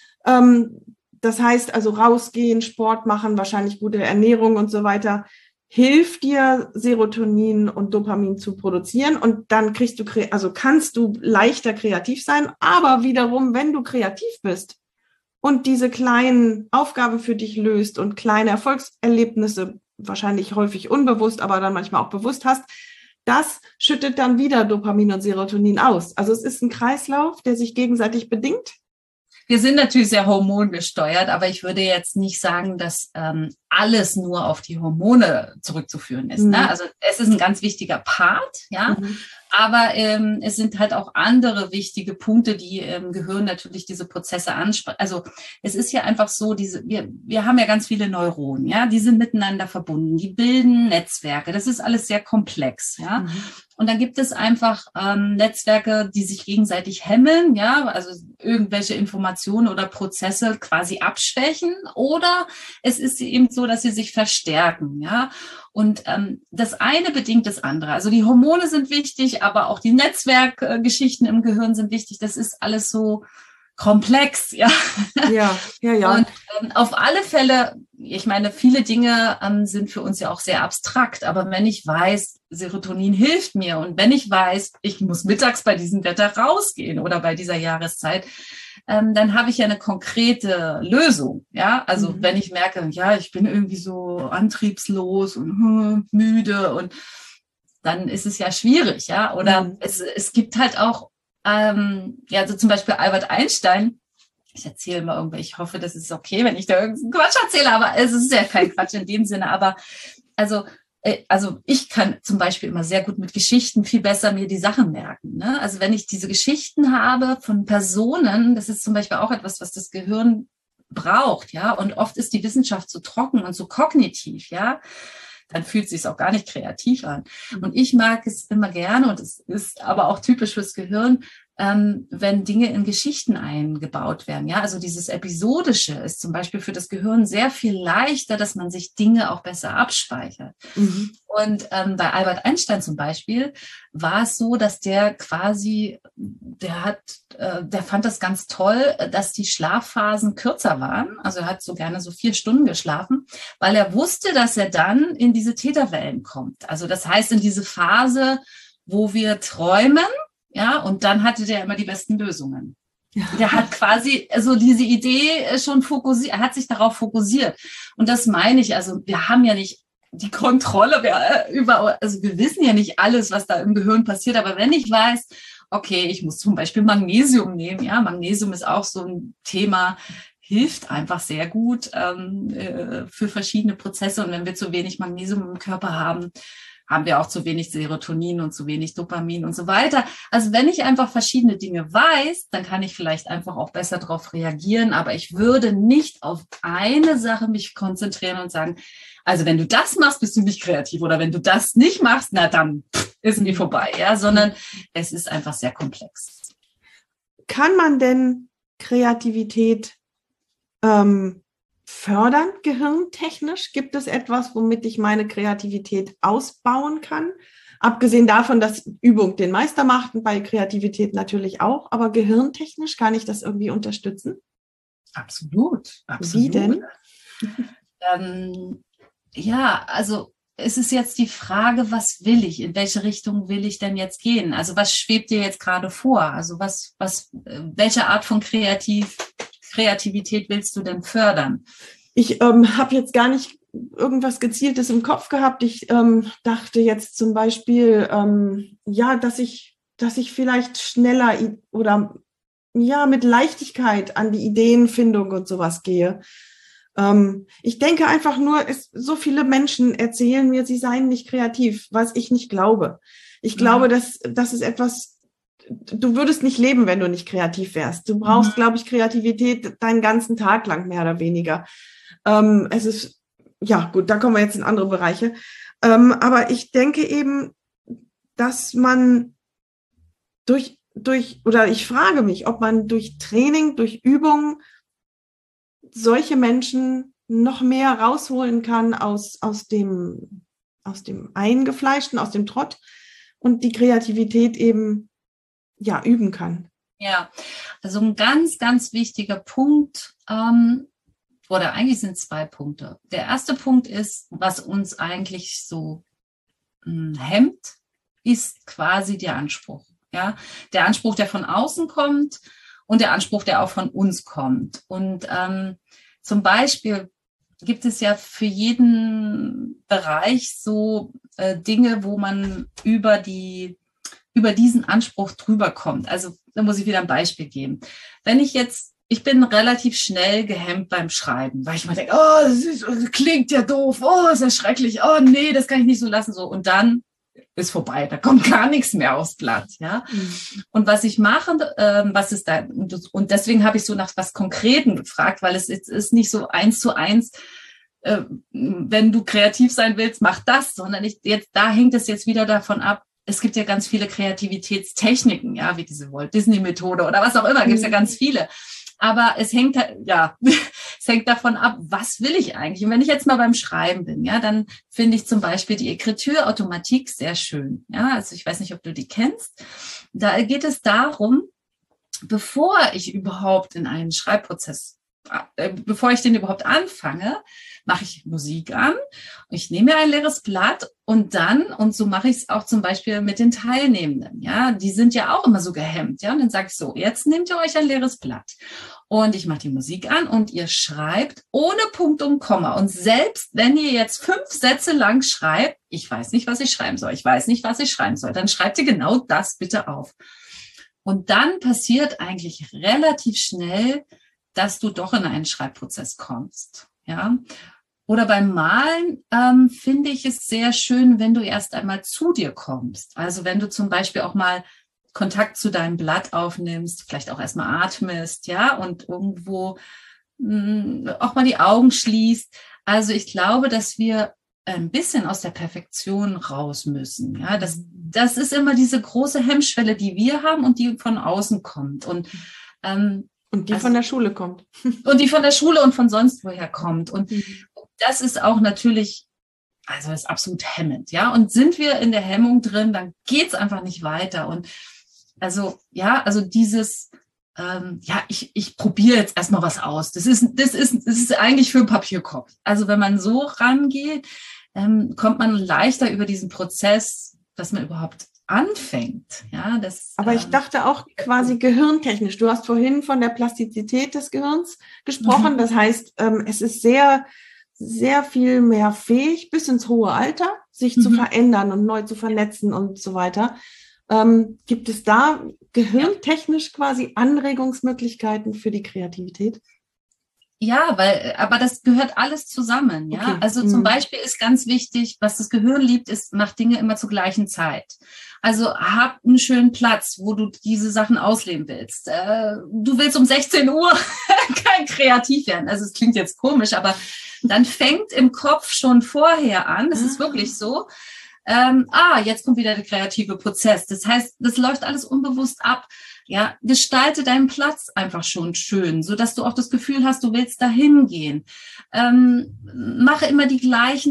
Ähm, das heißt also rausgehen, Sport machen, wahrscheinlich gute Ernährung und so weiter. Hilft dir, Serotonin und Dopamin zu produzieren und dann kriegst du, also kannst du leichter kreativ sein, aber wiederum, wenn du kreativ bist und diese kleinen Aufgaben für dich löst und kleine Erfolgserlebnisse, wahrscheinlich häufig unbewusst, aber dann manchmal auch bewusst hast, das schüttet dann wieder Dopamin und Serotonin aus. Also es ist ein Kreislauf, der sich gegenseitig bedingt. Wir sind natürlich sehr hormongesteuert, aber ich würde jetzt nicht sagen, dass ähm, alles nur auf die Hormone zurückzuführen ist. Mhm. Ne? Also es ist ein ganz wichtiger Part, ja, mhm. aber ähm, es sind halt auch andere wichtige Punkte, die im Gehirn natürlich diese Prozesse ansprechen. Also es ist ja einfach so, diese wir wir haben ja ganz viele Neuronen, ja, die sind miteinander verbunden, die bilden Netzwerke. Das ist alles sehr komplex, ja. Mhm. Und dann gibt es einfach ähm, Netzwerke, die sich gegenseitig hemmen, ja, also irgendwelche Informationen oder Prozesse quasi abschwächen. Oder es ist eben so, dass sie sich verstärken, ja. Und ähm, das eine bedingt das andere. Also die Hormone sind wichtig, aber auch die Netzwerkgeschichten im Gehirn sind wichtig. Das ist alles so komplex, ja. Ja, ja, ja. Und ähm, auf alle Fälle, ich meine, viele Dinge ähm, sind für uns ja auch sehr abstrakt, aber wenn ich weiß, Serotonin hilft mir und wenn ich weiß, ich muss mittags bei diesem Wetter rausgehen oder bei dieser Jahreszeit, ähm, dann habe ich ja eine konkrete Lösung, ja. Also mhm. wenn ich merke, ja, ich bin irgendwie so antriebslos und hm, müde und dann ist es ja schwierig, ja. Oder mhm. es, es gibt halt auch Ähm, ja, also zum Beispiel Albert Einstein, ich erzähle mal irgendwie, ich hoffe, das ist okay, wenn ich da irgendeinen Quatsch erzähle, aber es ist ja kein Quatsch in dem Sinne, aber also, äh, also ich kann zum Beispiel immer sehr gut mit Geschichten viel besser mir die Sachen merken, ne? Also wenn ich diese Geschichten habe von Personen, das ist zum Beispiel auch etwas, was das Gehirn braucht, ja, und oft ist die Wissenschaft so trocken und so kognitiv, ja, dann fühlt es sich auch gar nicht kreativ an. Und ich mag es immer gerne, und es ist aber auch typisch fürs Gehirn, ähm, wenn Dinge in Geschichten eingebaut werden. Ja, also dieses Episodische ist zum Beispiel für das Gehirn sehr viel leichter, dass man sich Dinge auch besser abspeichert. Mhm. Und ähm, bei Albert Einstein zum Beispiel war es so, dass der quasi, der hat, äh, der fand das ganz toll, dass die Schlafphasen kürzer waren. Also er hat so gerne so vier Stunden geschlafen, weil er wusste, dass er dann in diese Theta-Wellen kommt. Also das heißt in diese Phase, wo wir träumen. Ja, und dann hatte der immer die besten Lösungen. Ja. Der hat quasi so diese Idee schon fokussiert, er hat sich darauf fokussiert. Und das meine ich, also wir haben ja nicht die Kontrolle wir, über, also wir wissen ja nicht alles, was da im Gehirn passiert, aber wenn ich weiß, okay, ich muss zum Beispiel Magnesium nehmen, ja, Magnesium ist auch so ein Thema, hilft einfach sehr gut ähm, äh, für verschiedene Prozesse. Und wenn wir zu wenig Magnesium im Körper haben, haben wir auch zu wenig Serotonin und zu wenig Dopamin und so weiter. Also wenn ich einfach verschiedene Dinge weiß, dann kann ich vielleicht einfach auch besser darauf reagieren. Aber ich würde nicht auf eine Sache mich konzentrieren und sagen, also wenn du das machst, bist du nicht kreativ. Oder wenn du das nicht machst, na dann ist nie vorbei. Ja, sondern es ist einfach sehr komplex. Kann man denn Kreativität ähm, fördern, gehirntechnisch? Gibt es etwas, womit ich meine Kreativität ausbauen kann? Abgesehen davon, dass Übung den Meister macht und bei Kreativität natürlich auch, aber gehirntechnisch kann ich das irgendwie unterstützen? Absolut, absolut. Wie denn? Ähm, ja, also es ist jetzt die Frage, was will ich? In welche Richtung will ich denn jetzt gehen? Also was schwebt dir jetzt gerade vor? Also was, was, welche Art von Kreativ Kreativität willst du denn fördern? Ich ähm, habe jetzt gar nicht irgendwas Gezieltes im Kopf gehabt. Ich ähm, dachte jetzt zum Beispiel, ähm, ja, dass ich, dass ich vielleicht schneller oder ja mit Leichtigkeit an die Ideenfindung und sowas gehe. Ähm, ich denke einfach nur, es, so viele Menschen erzählen mir, sie seien nicht kreativ, was ich nicht glaube. Ich mhm. glaube, dass das ist etwas. Du würdest nicht leben, wenn du nicht kreativ wärst. Du brauchst, mhm. glaube ich, Kreativität deinen ganzen Tag lang, mehr oder weniger. Ähm, es ist, ja gut, da kommen wir jetzt in andere Bereiche. Ähm, aber ich denke eben, dass man durch, durch, oder ich frage mich, ob man durch Training, durch Übung solche Menschen noch mehr rausholen kann aus, aus dem, aus dem Eingefleischten, aus dem Trott und die Kreativität eben ja, üben kann. Ja, also ein ganz, ganz wichtiger Punkt, ähm, oder eigentlich sind zwei Punkte. Der erste Punkt ist, was uns eigentlich so mh, hemmt, ist quasi der Anspruch. Ja, der Anspruch, der von außen kommt und der Anspruch, der auch von uns kommt. Und ähm, zum Beispiel gibt es ja für jeden Bereich so äh, Dinge, wo man über die über diesen Anspruch drüber kommt. Also da muss ich wieder ein Beispiel geben. Wenn ich jetzt, ich bin relativ schnell gehemmt beim Schreiben, weil ich mal denke, oh, das, ist, das klingt ja doof, oh, ist ja schrecklich, oh nee, das kann ich nicht so lassen, so. Und dann ist vorbei, da kommt gar nichts mehr aufs Blatt, ja. Mhm. Und was ich mache, ähm, was ist da, und deswegen habe ich so nach was Konkreten gefragt, weil es ist, ist nicht so eins zu eins, äh, wenn du kreativ sein willst, mach das, sondern ich, jetzt, da hängt es jetzt wieder davon ab. Es gibt ja ganz viele Kreativitätstechniken, ja, wie diese Walt-Disney-Methode oder was auch immer, gibt es ja ganz viele. Aber es hängt, ja, es hängt davon ab, was will ich eigentlich? Und wenn ich jetzt mal beim Schreiben bin, ja, dann finde ich zum Beispiel die Écriture-Automatik sehr schön. Ja, also ich weiß nicht, ob du die kennst. Da geht es darum, bevor ich überhaupt in einen Schreibprozess bevor ich den überhaupt anfange, mache ich Musik an. Ich nehme mir ein leeres Blatt und dann, und so mache ich es auch zum Beispiel mit den Teilnehmenden, ja, die sind ja auch immer so gehemmt, ja, und dann sage ich so, jetzt nehmt ihr euch ein leeres Blatt und ich mache die Musik an und ihr schreibt ohne Punkt und Komma und selbst wenn ihr jetzt fünf Sätze lang schreibt, ich weiß nicht, was ich schreiben soll, ich weiß nicht, was ich schreiben soll, dann schreibt ihr genau das bitte auf. Und dann passiert eigentlich relativ schnell, dass du doch in einen Schreibprozess kommst, ja. Oder beim Malen ähm, finde ich es sehr schön, wenn du erst einmal zu dir kommst. Also wenn du zum Beispiel auch mal Kontakt zu deinem Blatt aufnimmst, vielleicht auch erstmal atmest, ja, und irgendwo mh, auch mal die Augen schließt. Also ich glaube, dass wir ein bisschen aus der Perfektion raus müssen, ja. Das, das ist immer diese große Hemmschwelle, die wir haben und die von außen kommt. Und ähm, Und die also, von der Schule kommt. Und die von der Schule und von sonst woher kommt. Und mhm. das ist auch natürlich, also das ist absolut hemmend, ja. Und sind wir in der Hemmung drin, dann geht's einfach nicht weiter. Und also, ja, also dieses, ähm, ja, ich, ich probiere jetzt erstmal was aus. Das ist, das ist, das ist eigentlich für einen Papierkorb. Also wenn man so rangeht, ähm, kommt man leichter über diesen Prozess, dass man überhaupt anfängt. Ja, das, Aber ich ähm, dachte auch quasi gehirntechnisch. Du hast vorhin von der Plastizität des Gehirns gesprochen. mhm. Das heißt, ähm, es ist sehr, sehr viel mehr fähig, bis ins hohe Alter, sich zu Mhm. verändern und neu zu vernetzen und so weiter. Ähm, gibt es da Ja. gehirntechnisch quasi Anregungsmöglichkeiten für die Kreativität? Ja, weil, aber das gehört alles zusammen, ja. Okay. Also zum Mhm. Beispiel ist ganz wichtig, was das Gehirn liebt, ist, macht Dinge immer zur gleichen Zeit. Also hab einen schönen Platz, wo du diese Sachen ausleben willst. Äh, du willst um sechzehn Uhr kein kreativ werden. Also es klingt jetzt komisch, aber dann fängt im Kopf schon vorher an, das ist wirklich so, ähm, ah, jetzt kommt wieder der kreative Prozess. Das heißt, das läuft alles unbewusst ab. Ja, gestalte deinen Platz einfach schon schön, so dass du auch das Gefühl hast, du willst dahin gehen. Ähm, mache immer die gleichen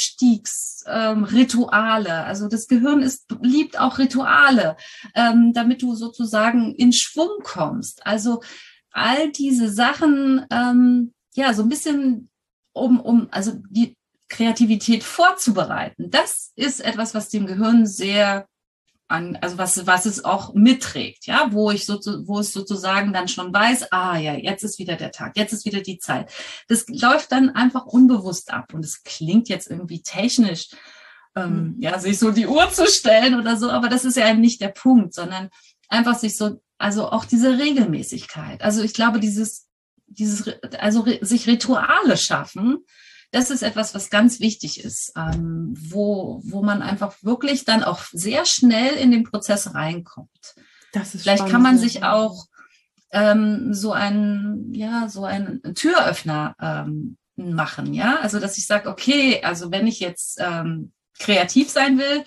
Einstiegsrituale. Ähm, also das Gehirn ist, liebt auch Rituale, ähm, damit du sozusagen in Schwung kommst. Also all diese Sachen, ähm, ja, so ein bisschen um, um, also die Kreativität vorzubereiten. Das ist etwas, was dem Gehirn sehr an, also was, was es auch mitträgt, ja, wo ich so, wo es sozusagen dann schon weiß, ah ja, jetzt ist wieder der Tag, jetzt ist wieder die Zeit. Das läuft dann einfach unbewusst ab und es klingt jetzt irgendwie technisch, ähm, ja, sich so die Uhr zu stellen oder so, aber das ist ja nicht der Punkt, sondern einfach sich so, also auch diese Regelmäßigkeit. Also ich glaube, dieses, dieses, also sich Rituale schaffen, das ist etwas, was ganz wichtig ist, ähm, wo, wo man einfach wirklich dann auch sehr schnell in den Prozess reinkommt. Das ist Vielleicht spannend, kann man ja. sich auch ähm, so einen, ja, so einen Türöffner ähm, machen, ja. Also dass ich sage, okay, also wenn ich jetzt ähm, kreativ sein will,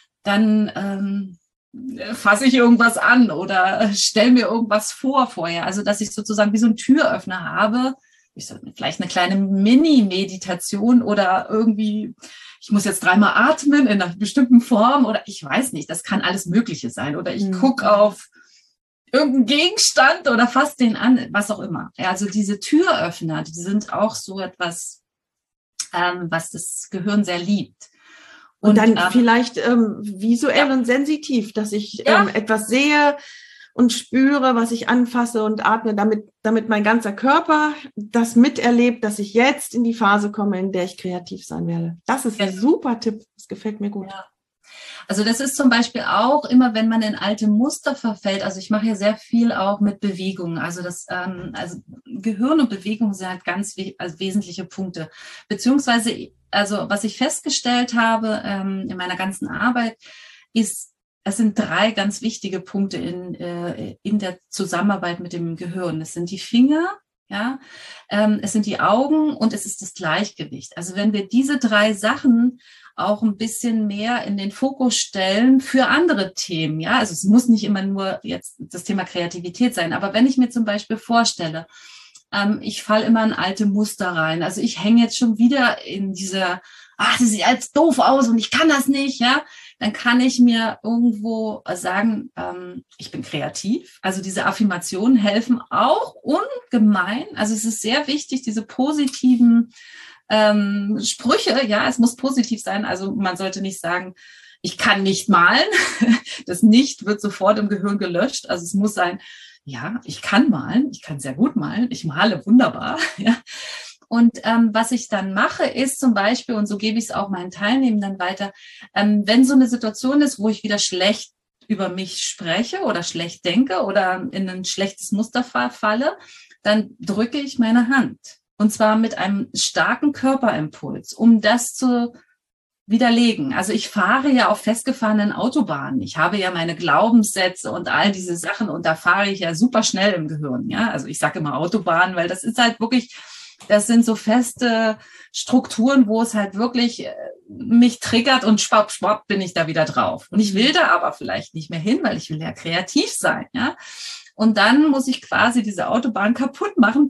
dann ähm, fasse ich irgendwas an oder stelle mir irgendwas vor vorher. Also dass ich sozusagen wie so einen Türöffner habe. Ich so, vielleicht eine kleine Mini-Meditation oder irgendwie, ich muss jetzt dreimal atmen in einer bestimmten Form oder ich weiß nicht, das kann alles Mögliche sein. Oder ich Mhm. gucke auf irgendeinen Gegenstand oder fasse den an, was auch immer. Ja, also diese Türöffner, die sind auch so etwas, ähm, was das Gehirn sehr liebt. Und, und dann ähm, vielleicht ähm, visuell ja. und sensitiv, dass ich Ja. ähm, etwas sehe und spüre, was ich anfasse und atme, damit, damit mein ganzer Körper das miterlebt, dass ich jetzt in die Phase komme, in der ich kreativ sein werde. Das ist ein super Tipp. Das gefällt mir gut. Ja. Also das ist zum Beispiel auch immer, wenn man in alte Muster verfällt. Also ich mache ja sehr viel auch mit Bewegungen. Also das, ähm, also Gehirn und Bewegung sind halt ganz we- also wesentliche Punkte. Beziehungsweise, also was ich festgestellt habe ähm, in meiner ganzen Arbeit, ist, es sind drei ganz wichtige Punkte in, äh, in der Zusammenarbeit mit dem Gehirn. Es sind die Finger, ja, ähm, es sind die Augen und es ist das Gleichgewicht. Also wenn wir diese drei Sachen auch ein bisschen mehr in den Fokus stellen für andere Themen, ja, also es muss nicht immer nur jetzt das Thema Kreativität sein, aber wenn ich mir zum Beispiel vorstelle, ähm, ich falle immer in alte Muster rein, also ich hänge jetzt schon wieder in dieser, ach, das sieht jetzt doof aus und ich kann das nicht, ja, dann kann ich mir irgendwo sagen, ähm, ich bin kreativ. Also diese Affirmationen helfen auch ungemein. Also es ist sehr wichtig, diese positiven ähm, Sprüche, ja, es muss positiv sein. Also man sollte nicht sagen, ich kann nicht malen. Das Nicht wird sofort im Gehirn gelöscht. Also es muss sein, ja, ich kann malen, ich kann sehr gut malen, ich male wunderbar, ja. Und ähm, was ich dann mache, ist zum Beispiel, und so gebe ich es auch meinen Teilnehmenden weiter, ähm, wenn so eine Situation ist, wo ich wieder schlecht über mich spreche oder schlecht denke oder in ein schlechtes Muster falle, dann drücke ich meine Hand. Und zwar mit einem starken Körperimpuls, um das zu widerlegen. Also ich fahre ja auf festgefahrenen Autobahnen. Ich habe ja meine Glaubenssätze und all diese Sachen und da fahre ich ja super schnell im Gehirn. Ja, also ich sage immer Autobahn, weil das ist halt wirklich, das sind so feste Strukturen, wo es halt wirklich mich triggert und schwapp, schwapp bin ich da wieder drauf. Und ich will da aber vielleicht nicht mehr hin, weil ich will ja kreativ sein. Ja. Und dann muss ich quasi diese Autobahn kaputt machen,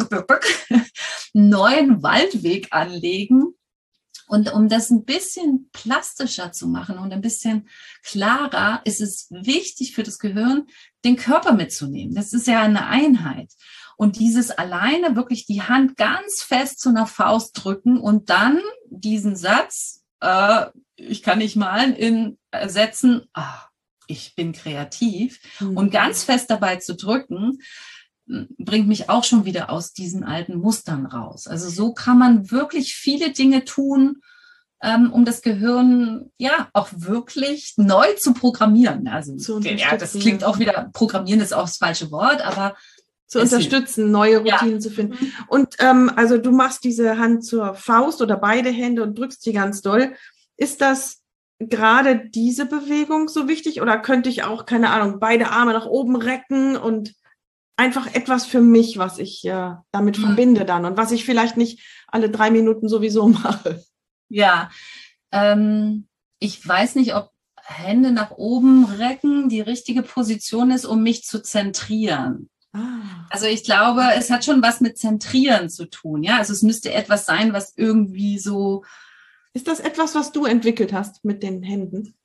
neuen Waldweg anlegen. Und um das ein bisschen plastischer zu machen und ein bisschen klarer, ist es wichtig für das Gehirn, den Körper mitzunehmen. Das ist ja eine Einheit. Und dieses alleine wirklich die Hand ganz fest zu einer Faust drücken und dann diesen Satz, äh, ich kann nicht malen, in Sätzen, ah, ich bin kreativ. Mhm. Und ganz fest dabei zu drücken, bringt mich auch schon wieder aus diesen alten Mustern raus. Also so kann man wirklich viele Dinge tun, ähm, um das Gehirn ja auch wirklich neu zu programmieren. Also Zu ja, das klingt auch wieder, programmieren ist auch das falsche Wort, aber zu unterstützen, neue Routinen ja. zu finden. Mhm. Und ähm, also du machst diese Hand zur Faust oder beide Hände und drückst die ganz doll. Ist das gerade diese Bewegung so wichtig oder könnte ich auch, keine Ahnung, beide Arme nach oben recken und einfach etwas für mich, was ich äh, damit mhm. verbinde dann und was ich vielleicht nicht alle drei Minuten sowieso mache? Ja, ähm, ich weiß nicht, ob Hände nach oben recken die richtige Position ist, um mich zu zentrieren. Ah. Also ich glaube, es hat schon was mit Zentrieren zu tun. Ja, also es müsste etwas sein, was irgendwie so. Ist das etwas, was du entwickelt hast mit den Händen?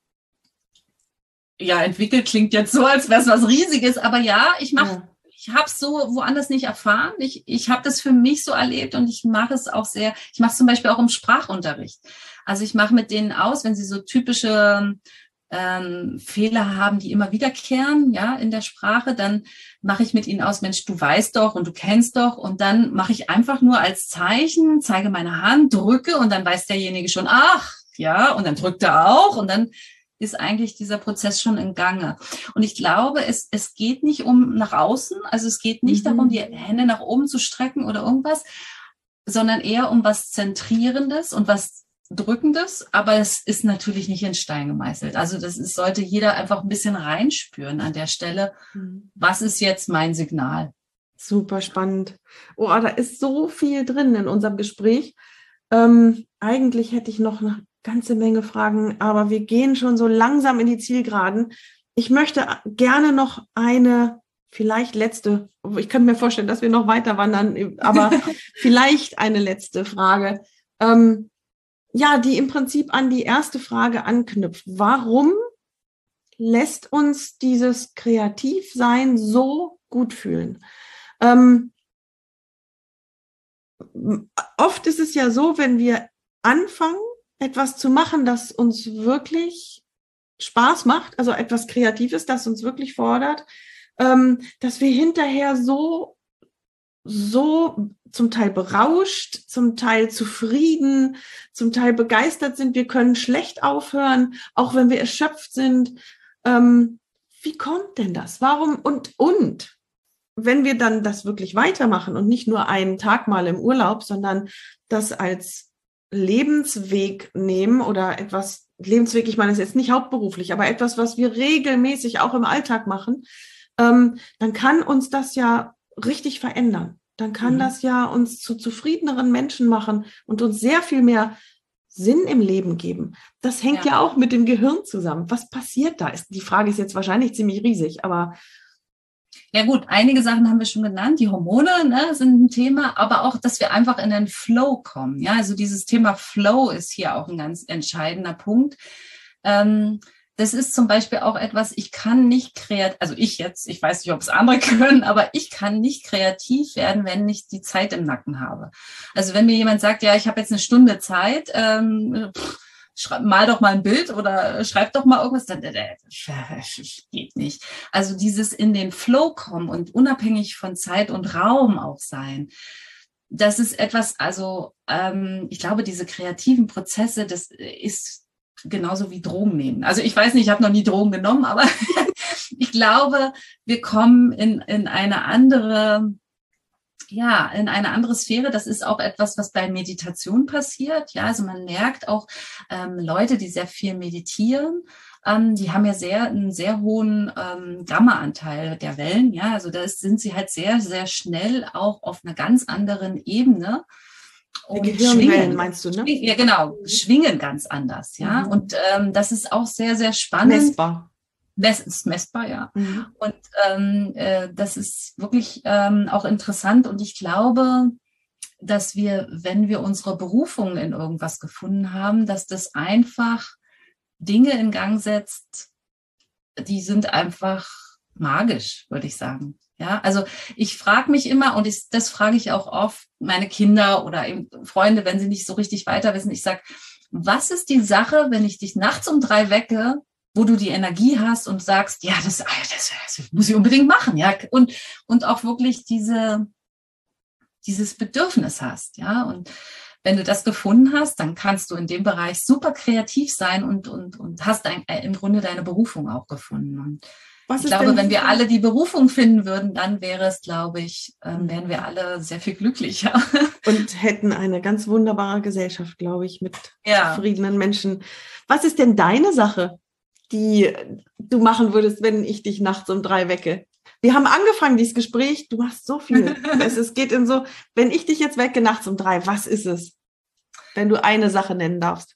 Ja, entwickelt klingt jetzt so, als wäre es was Riesiges, aber ja, ich mache. Ja. Ich habe es so woanders nicht erfahren. Ich, ich habe das für mich so erlebt und ich mache es auch sehr, ich mache es zum Beispiel auch im Sprachunterricht. Also ich mache mit denen aus, wenn sie so typische ähm, Fehler haben, die immer wiederkehren, ja, in der Sprache, dann mache ich mit ihnen aus, Mensch, du weißt doch und du kennst doch und dann mache ich einfach nur als Zeichen, zeige meine Hand, drücke und dann weiß derjenige schon, ach, ja, und dann drückt er auch und dann ist eigentlich dieser Prozess schon in Gange. Und ich glaube, es, es geht nicht um nach außen, also es geht nicht mhm. darum, die Hände nach oben zu strecken oder irgendwas, sondern eher um was Zentrierendes und was Drückendes, aber es ist natürlich nicht in Stein gemeißelt. Also das ist, sollte jeder einfach ein bisschen reinspüren an der Stelle. Mhm. Was ist jetzt mein Signal? Super spannend. Oh, da ist so viel drin in unserem Gespräch. Ähm, eigentlich hätte ich noch eine ganze Menge Fragen, aber wir gehen schon so langsam in die Zielgeraden. Ich möchte gerne noch eine, vielleicht letzte, ich könnte mir vorstellen, dass wir noch weiter wandern, aber vielleicht eine letzte Frage. Ähm, ja, die im Prinzip an die erste Frage anknüpft. Warum lässt uns dieses Kreativsein so gut fühlen? Ähm, oft ist es ja so, wenn wir anfangen, etwas zu machen, das uns wirklich Spaß macht, also etwas Kreatives, das uns wirklich fordert, ähm, dass wir hinterher so, so zum Teil berauscht, zum Teil zufrieden, zum Teil begeistert sind. Wir können schlecht aufhören, auch wenn wir erschöpft sind. Ähm, wie kommt denn das? Warum? Und, und, wenn wir dann das wirklich weitermachen und nicht nur einen Tag mal im Urlaub, sondern das als Lebensweg nehmen oder etwas, Lebensweg, ich meine, das ist jetzt nicht hauptberuflich, aber etwas, was wir regelmäßig auch im Alltag machen, ähm, dann kann uns das ja richtig verändern. Dann kann mhm. das ja uns zu zufriedeneren Menschen machen und uns sehr viel mehr Sinn im Leben geben. Das hängt ja, ja auch mit dem Gehirn zusammen. Was passiert da? Die Frage ist jetzt wahrscheinlich ziemlich riesig, aber ja gut, einige Sachen haben wir schon genannt. Die Hormone, ne, sind ein Thema, aber auch, dass wir einfach in den Flow kommen. Ja, also dieses Thema Flow ist hier auch ein ganz entscheidender Punkt. Ähm, das ist zum Beispiel auch etwas, ich kann nicht kreativ, also ich jetzt, ich weiß nicht, ob es andere können, aber ich kann nicht kreativ werden, wenn ich die Zeit im Nacken habe. Also wenn mir jemand sagt, ja, ich habe jetzt eine Stunde Zeit, ähm, pff, Schreib, mal doch mal ein Bild oder schreib doch mal irgendwas, dann äh, geht nicht. Also dieses in den Flow kommen und unabhängig von Zeit und Raum auch sein, das ist etwas, also ähm, ich glaube, diese kreativen Prozesse, das ist genauso wie Drogen nehmen. Also ich weiß nicht, ich habe noch nie Drogen genommen, aber ich glaube, wir kommen in, in eine andere ja, in eine andere Sphäre. Das ist auch etwas, was bei Meditation passiert. Ja, also man merkt auch ähm, Leute, die sehr viel meditieren, ähm, die haben ja sehr einen sehr hohen ähm, Gamma-Anteil der Wellen. Ja, also da sind sie halt sehr, sehr schnell auch auf einer ganz anderen Ebene. Und Gehirnwellen meinst du, ne? Schwingen, ja, genau, schwingen ganz anders. Ja, mhm. Und ähm, das ist auch sehr, sehr spannend. Messbar. Das ist messbar, ja. Mhm. Und ähm, äh, das ist wirklich ähm, auch interessant. Und ich glaube, dass wir, wenn wir unsere Berufung in irgendwas gefunden haben, dass das einfach Dinge in Gang setzt, die sind einfach magisch, würde ich sagen. Ja, also ich frage mich immer, und ich, das frage ich auch oft meine Kinder oder eben Freunde, wenn sie nicht so richtig weiter wissen. Ich sage, was ist die Sache, wenn ich dich nachts um drei wecke wo du die Energie hast und sagst, ja, das, das, das muss ich unbedingt machen, ja, und, und auch wirklich diese, dieses Bedürfnis hast, ja, und wenn du das gefunden hast, dann kannst du in dem Bereich super kreativ sein und, und, und hast ein, im Grunde deine Berufung auch gefunden. Und Was ich ist glaube, denn wenn wir diese- alle die Berufung finden würden, dann wäre es, glaube ich, ähm, wären wir alle sehr viel glücklicher. Und hätten eine ganz wunderbare Gesellschaft, glaube ich, mit Ja. zufriedenen Menschen. Was ist denn deine Sache, die du machen würdest, wenn ich dich nachts um drei wecke? Wir haben angefangen, dieses Gespräch. Du machst so viel. es, es geht in so, wenn ich dich jetzt wecke nachts um drei, was ist es? Wenn du eine Sache nennen darfst.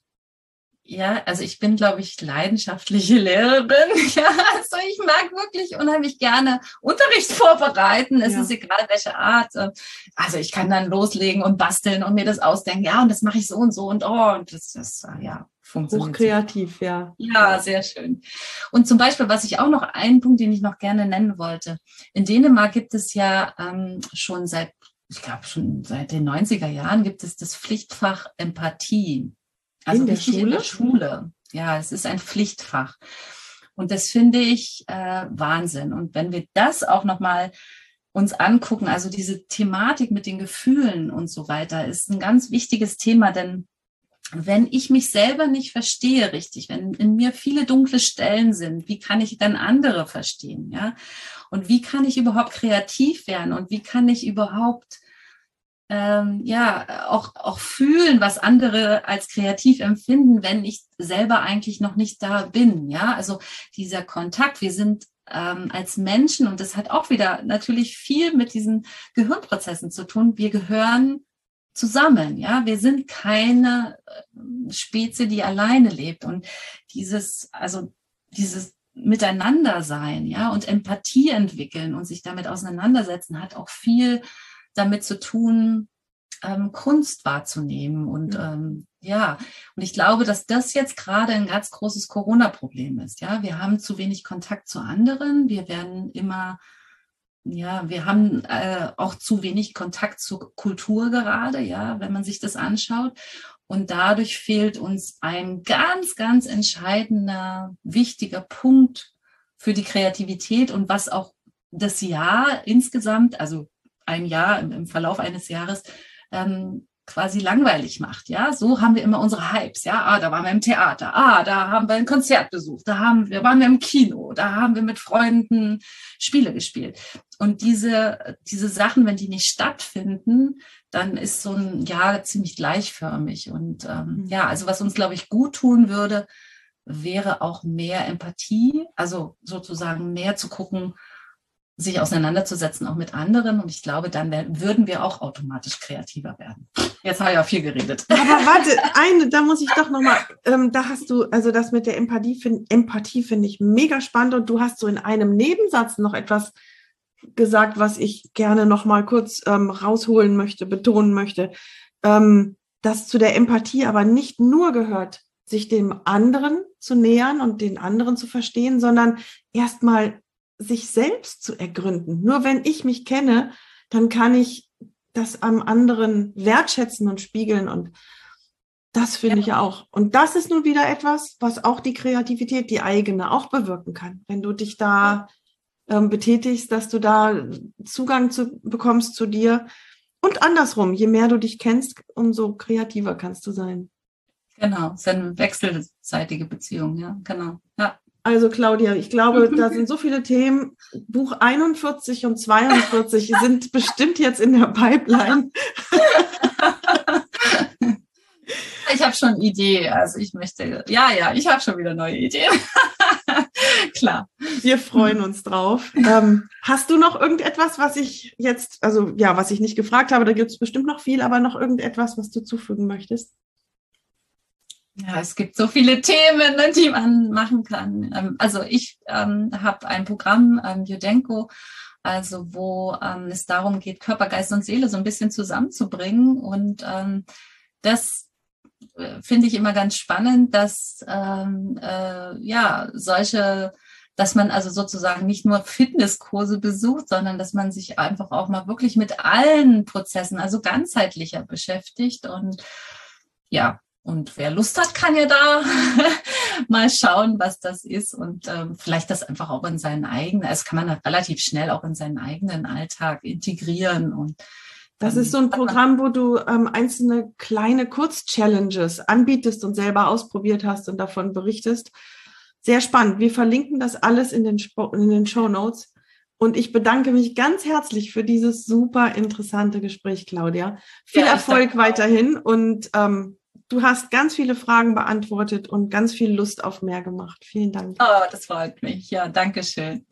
Ja, also ich bin, glaube ich, leidenschaftliche Lehrerin. Ja, also ich mag wirklich unheimlich gerne Unterricht vorbereiten. Es Ja. ist egal, welche Art. Also ich kann dann loslegen und basteln und mir das ausdenken. Ja, und das mache ich so und so und oh, und das ist, ja, funktioniert. Hochkreativ, ja. Ja, sehr schön. Und zum Beispiel, was ich auch noch, einen Punkt, den ich noch gerne nennen wollte. In Dänemark gibt es ja ähm, schon seit, ich glaube schon seit den neunziger Jahren gibt es das Pflichtfach Empathie. Also in der richtig Schule? in der Schule. Ja, es ist ein Pflichtfach. Und das finde ich äh, Wahnsinn. Und wenn wir das auch nochmal uns angucken, also diese Thematik mit den Gefühlen und so weiter, ist ein ganz wichtiges Thema, denn wenn ich mich selber nicht verstehe richtig, wenn in mir viele dunkle Stellen sind, wie kann ich dann andere verstehen, ja? Und wie kann ich überhaupt kreativ werden und wie kann ich überhaupt ähm, ja auch auch fühlen, was andere als kreativ empfinden, wenn ich selber eigentlich noch nicht da bin, ja? Also dieser Kontakt, wir sind ähm, als Menschen, und das hat auch wieder natürlich viel mit diesen Gehirnprozessen zu tun, wir gehören zusammen, ja, wir sind keine Spezie, die alleine lebt, und dieses, also dieses Miteinander-Sein, ja, und Empathie entwickeln und sich damit auseinandersetzen, hat auch viel damit zu tun, ähm, Kunst wahrzunehmen und ähm, ja, und ich glaube, dass das jetzt gerade ein ganz großes Corona-Problem ist, ja, wir haben zu wenig Kontakt zu anderen, wir werden immer Ja, wir haben äh, auch zu wenig Kontakt zur Kultur gerade, ja, wenn man sich das anschaut. Und dadurch fehlt uns ein ganz, ganz entscheidender, wichtiger Punkt für die Kreativität und was auch das Jahr insgesamt, also ein Jahr im, im Verlauf eines Jahres, ähm, quasi langweilig macht, ja. So haben wir immer unsere Hypes, ja. Ah, da waren wir im Theater, ah, da haben wir ein Konzert besucht, da haben wir, waren wir im Kino, da haben wir mit Freunden Spiele gespielt. Und diese, diese Sachen, wenn die nicht stattfinden, dann ist so ein Jahr ziemlich gleichförmig. Und ähm, ja, also was uns, glaube ich, gut tun würde, wäre auch mehr Empathie, also sozusagen mehr zu gucken, sich auseinanderzusetzen, auch mit anderen. Und ich glaube, dann werden, würden wir auch automatisch kreativer werden. Jetzt habe ich ja viel geredet. Aber warte, eine, da muss ich doch nochmal, ähm, da hast du, also das mit der Empathie, find, Empathie finde ich mega spannend, und du hast so in einem Nebensatz noch etwas gesagt, was ich gerne nochmal kurz ähm, rausholen möchte, betonen möchte, ähm, dass zu der Empathie aber nicht nur gehört, sich dem anderen zu nähern und den anderen zu verstehen, sondern erstmal sich selbst zu ergründen. Nur wenn ich mich kenne, dann kann ich das am anderen wertschätzen und spiegeln, und das finde ja. ich auch. Und das ist nun wieder etwas, was auch die Kreativität, die eigene, auch bewirken kann. Wenn du dich da ähm, betätigst, dass du da Zugang zu, bekommst zu dir, und andersrum, je mehr du dich kennst, umso kreativer kannst du sein. Genau, es ist eine wechselseitige Beziehung, ja, genau, ja. Also Claudia, ich glaube, da sind so viele Themen. Buch einundvierzig und zweiundvierzig sind bestimmt jetzt in der Pipeline. Ich habe schon eine Idee. Also ich möchte, ja, ja, ich habe schon wieder neue Ideen. Klar. Wir freuen uns drauf. Ähm, hast du noch irgendetwas, was ich jetzt, also ja, was ich nicht gefragt habe, da gibt es bestimmt noch viel, aber noch irgendetwas, was du zufügen möchtest? Ja, es gibt so viele Themen, die man machen kann. Also ich ähm, habe ein Programm, ähm, Judenko, also wo ähm, es darum geht, Körper, Geist und Seele so ein bisschen zusammenzubringen. Und ähm, das äh, finde ich immer ganz spannend, dass ähm, äh, ja solche, dass man also sozusagen nicht nur Fitnesskurse besucht, sondern dass man sich einfach auch mal wirklich mit allen Prozessen, also ganzheitlicher beschäftigt. Und ja, und wer Lust hat, kann ja da mal schauen, was das ist und ähm, vielleicht das einfach auch in seinen eigenen, also kann man das relativ schnell auch in seinen eigenen Alltag integrieren. Und das ist so ein Programm, wo du ähm, einzelne kleine Kurz-Challenges anbietest und selber ausprobiert hast und davon berichtest. Sehr spannend. Wir verlinken das alles in den, Sp- in den Shownotes. Und ich bedanke mich ganz herzlich für dieses super interessante Gespräch, Claudia. Viel ja, Erfolg weiterhin. Und ähm, du hast ganz viele Fragen beantwortet und ganz viel Lust auf mehr gemacht. Vielen Dank. Oh, das freut mich. Ja, danke schön.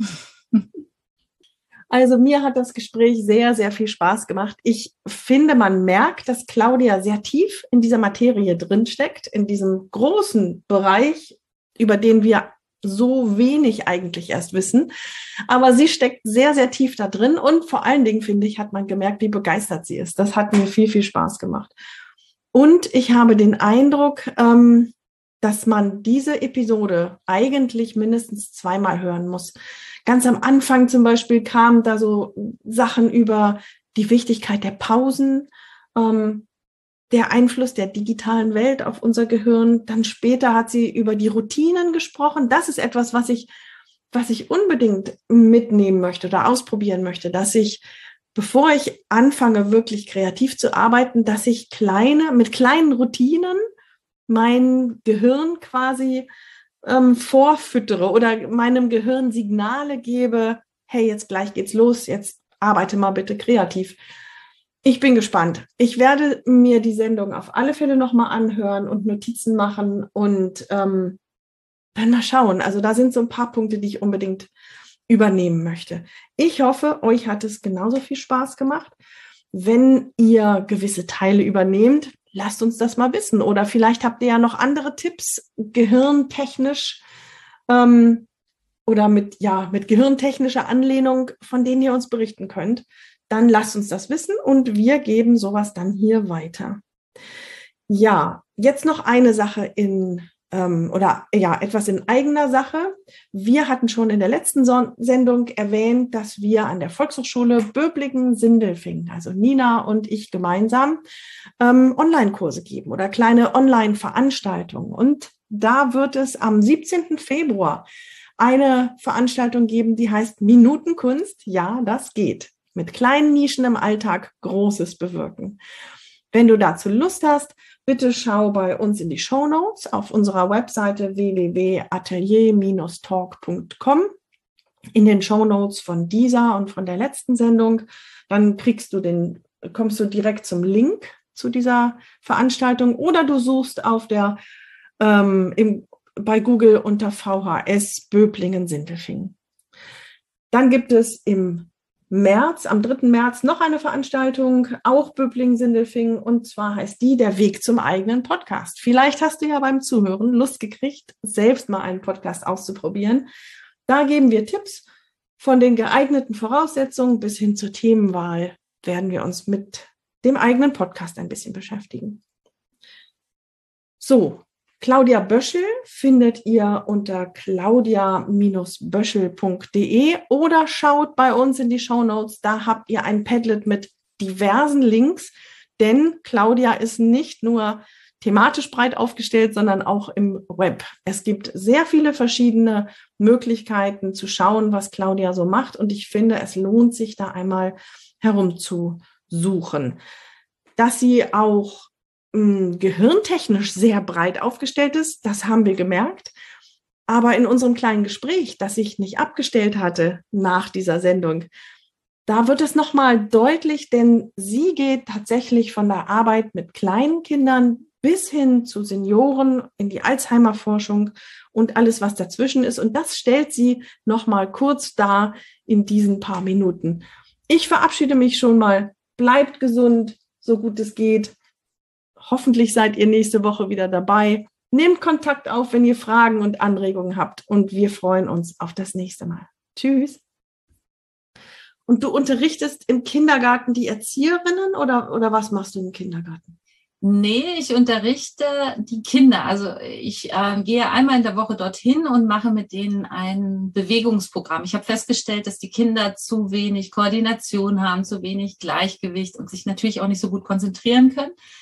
Also mir hat das Gespräch sehr, sehr viel Spaß gemacht. Ich finde, man merkt, dass Claudia sehr tief in dieser Materie drinsteckt, in diesem großen Bereich, über den wir so wenig eigentlich erst wissen. Aber sie steckt sehr, sehr tief da drin. Und vor allen Dingen, finde ich, hat man gemerkt, wie begeistert sie ist. Das hat mir viel, viel Spaß gemacht. Und ich habe den Eindruck, ähm, dass man diese Episode eigentlich mindestens zweimal hören muss. Ganz am Anfang zum Beispiel kamen da so Sachen über die Wichtigkeit der Pausen, ähm, der Einfluss der digitalen Welt auf unser Gehirn. Dann später hat sie über die Routinen gesprochen. Das ist etwas, was ich, was ich unbedingt mitnehmen möchte oder ausprobieren möchte, dass ich, bevor ich anfange, wirklich kreativ zu arbeiten, dass ich kleine, mit kleinen Routinen mein Gehirn quasi ähm, vorfüttere oder meinem Gehirn Signale gebe, hey, jetzt gleich geht's los, jetzt arbeite mal bitte kreativ. Ich bin gespannt. Ich werde mir die Sendung auf alle Fälle nochmal anhören und Notizen machen und ähm, dann mal schauen. Also da sind so ein paar Punkte, die ich unbedingt übernehmen möchte. Ich hoffe, euch hat es genauso viel Spaß gemacht. Wenn ihr gewisse Teile übernehmt, lasst uns das mal wissen. Oder vielleicht habt ihr ja noch andere Tipps, gehirntechnisch ähm, oder mit, ja, mit gehirntechnischer Anlehnung, von denen ihr uns berichten könnt. Dann lasst uns das wissen und wir geben sowas dann hier weiter. Ja, jetzt noch eine Sache in, ähm, oder ja, etwas in eigener Sache. Wir hatten schon in der letzten Son- Sendung erwähnt, dass wir an der Volkshochschule Böblingen-Sindelfingen, also Nina und ich gemeinsam, ähm, Online-Kurse geben oder kleine Online-Veranstaltungen. Und da wird es am siebzehnten Februar eine Veranstaltung geben, die heißt Minutenkunst. Ja, das geht. Mit kleinen Nischen im Alltag Großes bewirken. Wenn du dazu Lust hast, bitte schau bei uns in die Shownotes auf unserer Webseite w w w punkt atelier Bindestrich talk punkt com. In den Shownotes von dieser und von der letzten Sendung, dann kriegst du den, kommst du direkt zum Link zu dieser Veranstaltung oder du suchst auf der ähm, im, bei Google unter V H S Böblingen-Sindelfingen. Dann gibt es im März, am dritten März noch eine Veranstaltung, auch Böblingen-Sindelfingen, und zwar heißt die Der Weg zum eigenen Podcast. Vielleicht hast du ja beim Zuhören Lust gekriegt, selbst mal einen Podcast auszuprobieren. Da geben wir Tipps von den geeigneten Voraussetzungen bis hin zur Themenwahl, werden wir uns mit dem eigenen Podcast ein bisschen beschäftigen. So, Claudia Böschel findet ihr unter claudia Bindestrich böschel punkt de oder schaut bei uns in die Shownotes, da habt ihr ein Padlet mit diversen Links, denn Claudia ist nicht nur thematisch breit aufgestellt, sondern auch im Web. Es gibt sehr viele verschiedene Möglichkeiten zu schauen, was Claudia so macht, und ich finde, es lohnt sich da einmal herumzusuchen. Dass sie auch gehirntechnisch sehr breit aufgestellt ist, das haben wir gemerkt. Aber in unserem kleinen Gespräch, das ich nicht abgestellt hatte nach dieser Sendung, da wird es nochmal deutlich, denn sie geht tatsächlich von der Arbeit mit kleinen Kindern bis hin zu Senioren in die Alzheimer-Forschung und alles, was dazwischen ist. Und das stellt sie nochmal kurz dar in diesen paar Minuten. Ich verabschiede mich schon mal. Bleibt gesund, so gut es geht. Hoffentlich seid ihr nächste Woche wieder dabei. Nehmt Kontakt auf, wenn ihr Fragen und Anregungen habt. Und wir freuen uns auf das nächste Mal. Tschüss. Und du unterrichtest im Kindergarten die Erzieherinnen oder, oder was machst du im Kindergarten? Nee, ich unterrichte die Kinder. Also ich äh, gehe einmal in der Woche dorthin und mache mit denen ein Bewegungsprogramm. Ich habe festgestellt, dass die Kinder zu wenig Koordination haben, zu wenig Gleichgewicht und sich natürlich auch nicht so gut konzentrieren können.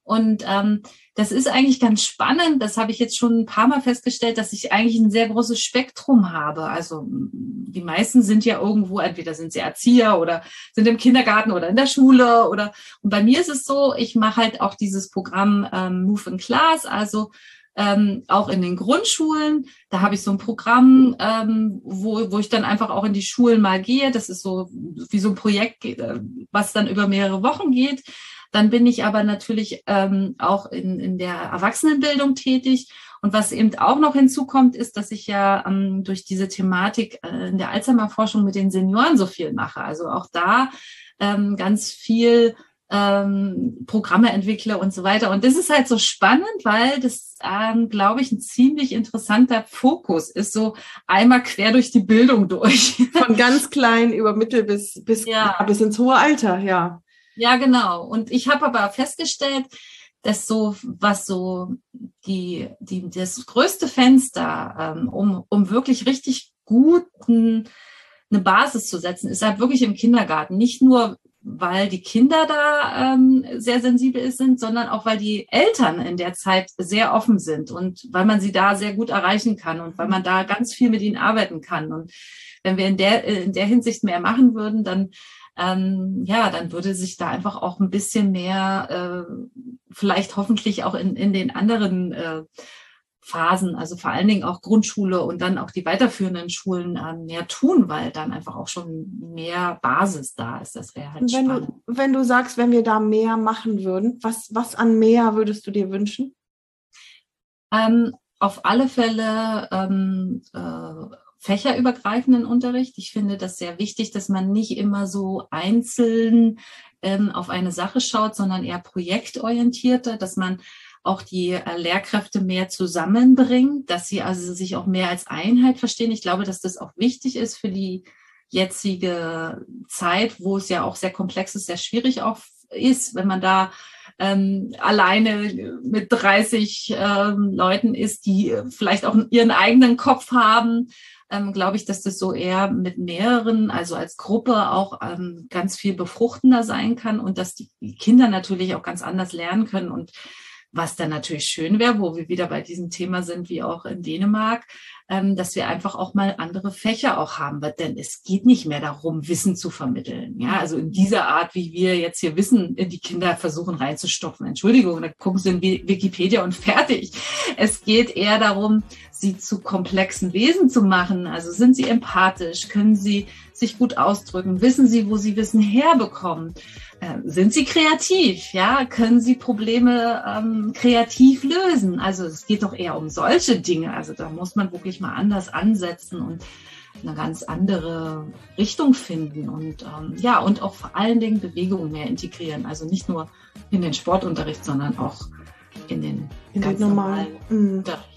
Und ähm, das ist eigentlich ganz spannend. Das habe ich jetzt schon ein paar Mal festgestellt, dass ich eigentlich ein sehr großes Spektrum habe. Also die meisten sind ja irgendwo, entweder sind sie Erzieher oder sind im Kindergarten oder in der Schule. Oder und bei mir ist es so, ich mache halt auch dieses Programm ähm, Move in Class, also ähm, auch in den Grundschulen. Da habe ich so ein Programm, ähm, wo, wo ich dann einfach auch in die Schulen mal gehe. Das ist so wie so ein Projekt, äh, was dann über mehrere Wochen geht. Dann bin ich aber natürlich ähm, auch in, in der Erwachsenenbildung tätig. Und was eben auch noch hinzukommt, ist, dass ich ja ähm, durch diese Thematik äh, in der Alzheimer-Forschung mit den Senioren so viel mache. Also auch da ähm, ganz viel ähm, Programme entwickle und so weiter. Und das ist halt so spannend, weil das, ähm, glaube ich, ein ziemlich interessanter Fokus ist, so einmal quer durch die Bildung durch. Von ganz klein über Mittel bis, bis, ja. bis ins hohe Alter, ja. Ja, genau. Und ich habe aber festgestellt, dass so, was so die, die, das größte Fenster, ähm, um, um wirklich richtig guten, eine Basis zu setzen, ist halt wirklich im Kindergarten. Nicht nur, weil die Kinder da ähm, sehr sensibel sind, sondern auch, weil die Eltern in der Zeit sehr offen sind und weil man sie da sehr gut erreichen kann und weil man da ganz viel mit ihnen arbeiten kann. Und wenn wir in der, in der Hinsicht mehr machen würden, dann Ähm, ja, dann würde sich da einfach auch ein bisschen mehr, äh, vielleicht hoffentlich auch in, in den anderen äh, Phasen, also vor allen Dingen auch Grundschule und dann auch die weiterführenden Schulen äh, mehr tun, weil dann einfach auch schon mehr Basis da ist. Das wäre halt wenn spannend. Du, wenn du sagst, wenn wir da mehr machen würden, was, was an mehr würdest du dir wünschen? Ähm, auf alle Fälle ähm, äh, fächerübergreifenden Unterricht. Ich finde das sehr wichtig, dass man nicht immer so einzeln ähm, auf eine Sache schaut, sondern eher projektorientierter, dass man auch die äh, Lehrkräfte mehr zusammenbringt, dass sie also sich auch mehr als Einheit verstehen. Ich glaube, dass das auch wichtig ist für die jetzige Zeit, wo es ja auch sehr komplex ist, sehr schwierig auch ist, wenn man da ähm, alleine mit dreißig ähm, Leuten ist, die vielleicht auch ihren eigenen Kopf haben. Ähm, glaube ich, dass das so eher mit mehreren, also als Gruppe auch ähm, ganz viel befruchtender sein kann und dass die Kinder natürlich auch ganz anders lernen können. Und was dann natürlich schön wäre, wo wir wieder bei diesem Thema sind, wie auch in Dänemark, ähm, dass wir einfach auch mal andere Fächer auch haben, denn es geht nicht mehr darum, Wissen zu vermitteln. Ja, also in dieser Art, wie wir jetzt hier Wissen in die Kinder versuchen reinzustopfen. Entschuldigung, da gucken sie in Wikipedia und fertig. Es geht eher darum, sie zu komplexen Wesen zu machen. Also sind sie empathisch? Können sie sich gut ausdrücken? Wissen sie, wo sie Wissen herbekommen? Äh, sind sie kreativ? Ja, können sie Probleme ähm, kreativ lösen? Also es geht doch eher um solche Dinge. Also da muss man wirklich mal anders ansetzen und eine ganz andere Richtung finden und ähm, ja, und auch vor allen Dingen Bewegung mehr integrieren. Also nicht nur in den Sportunterricht, sondern auch in den in ganz den normalen normalen Unterricht.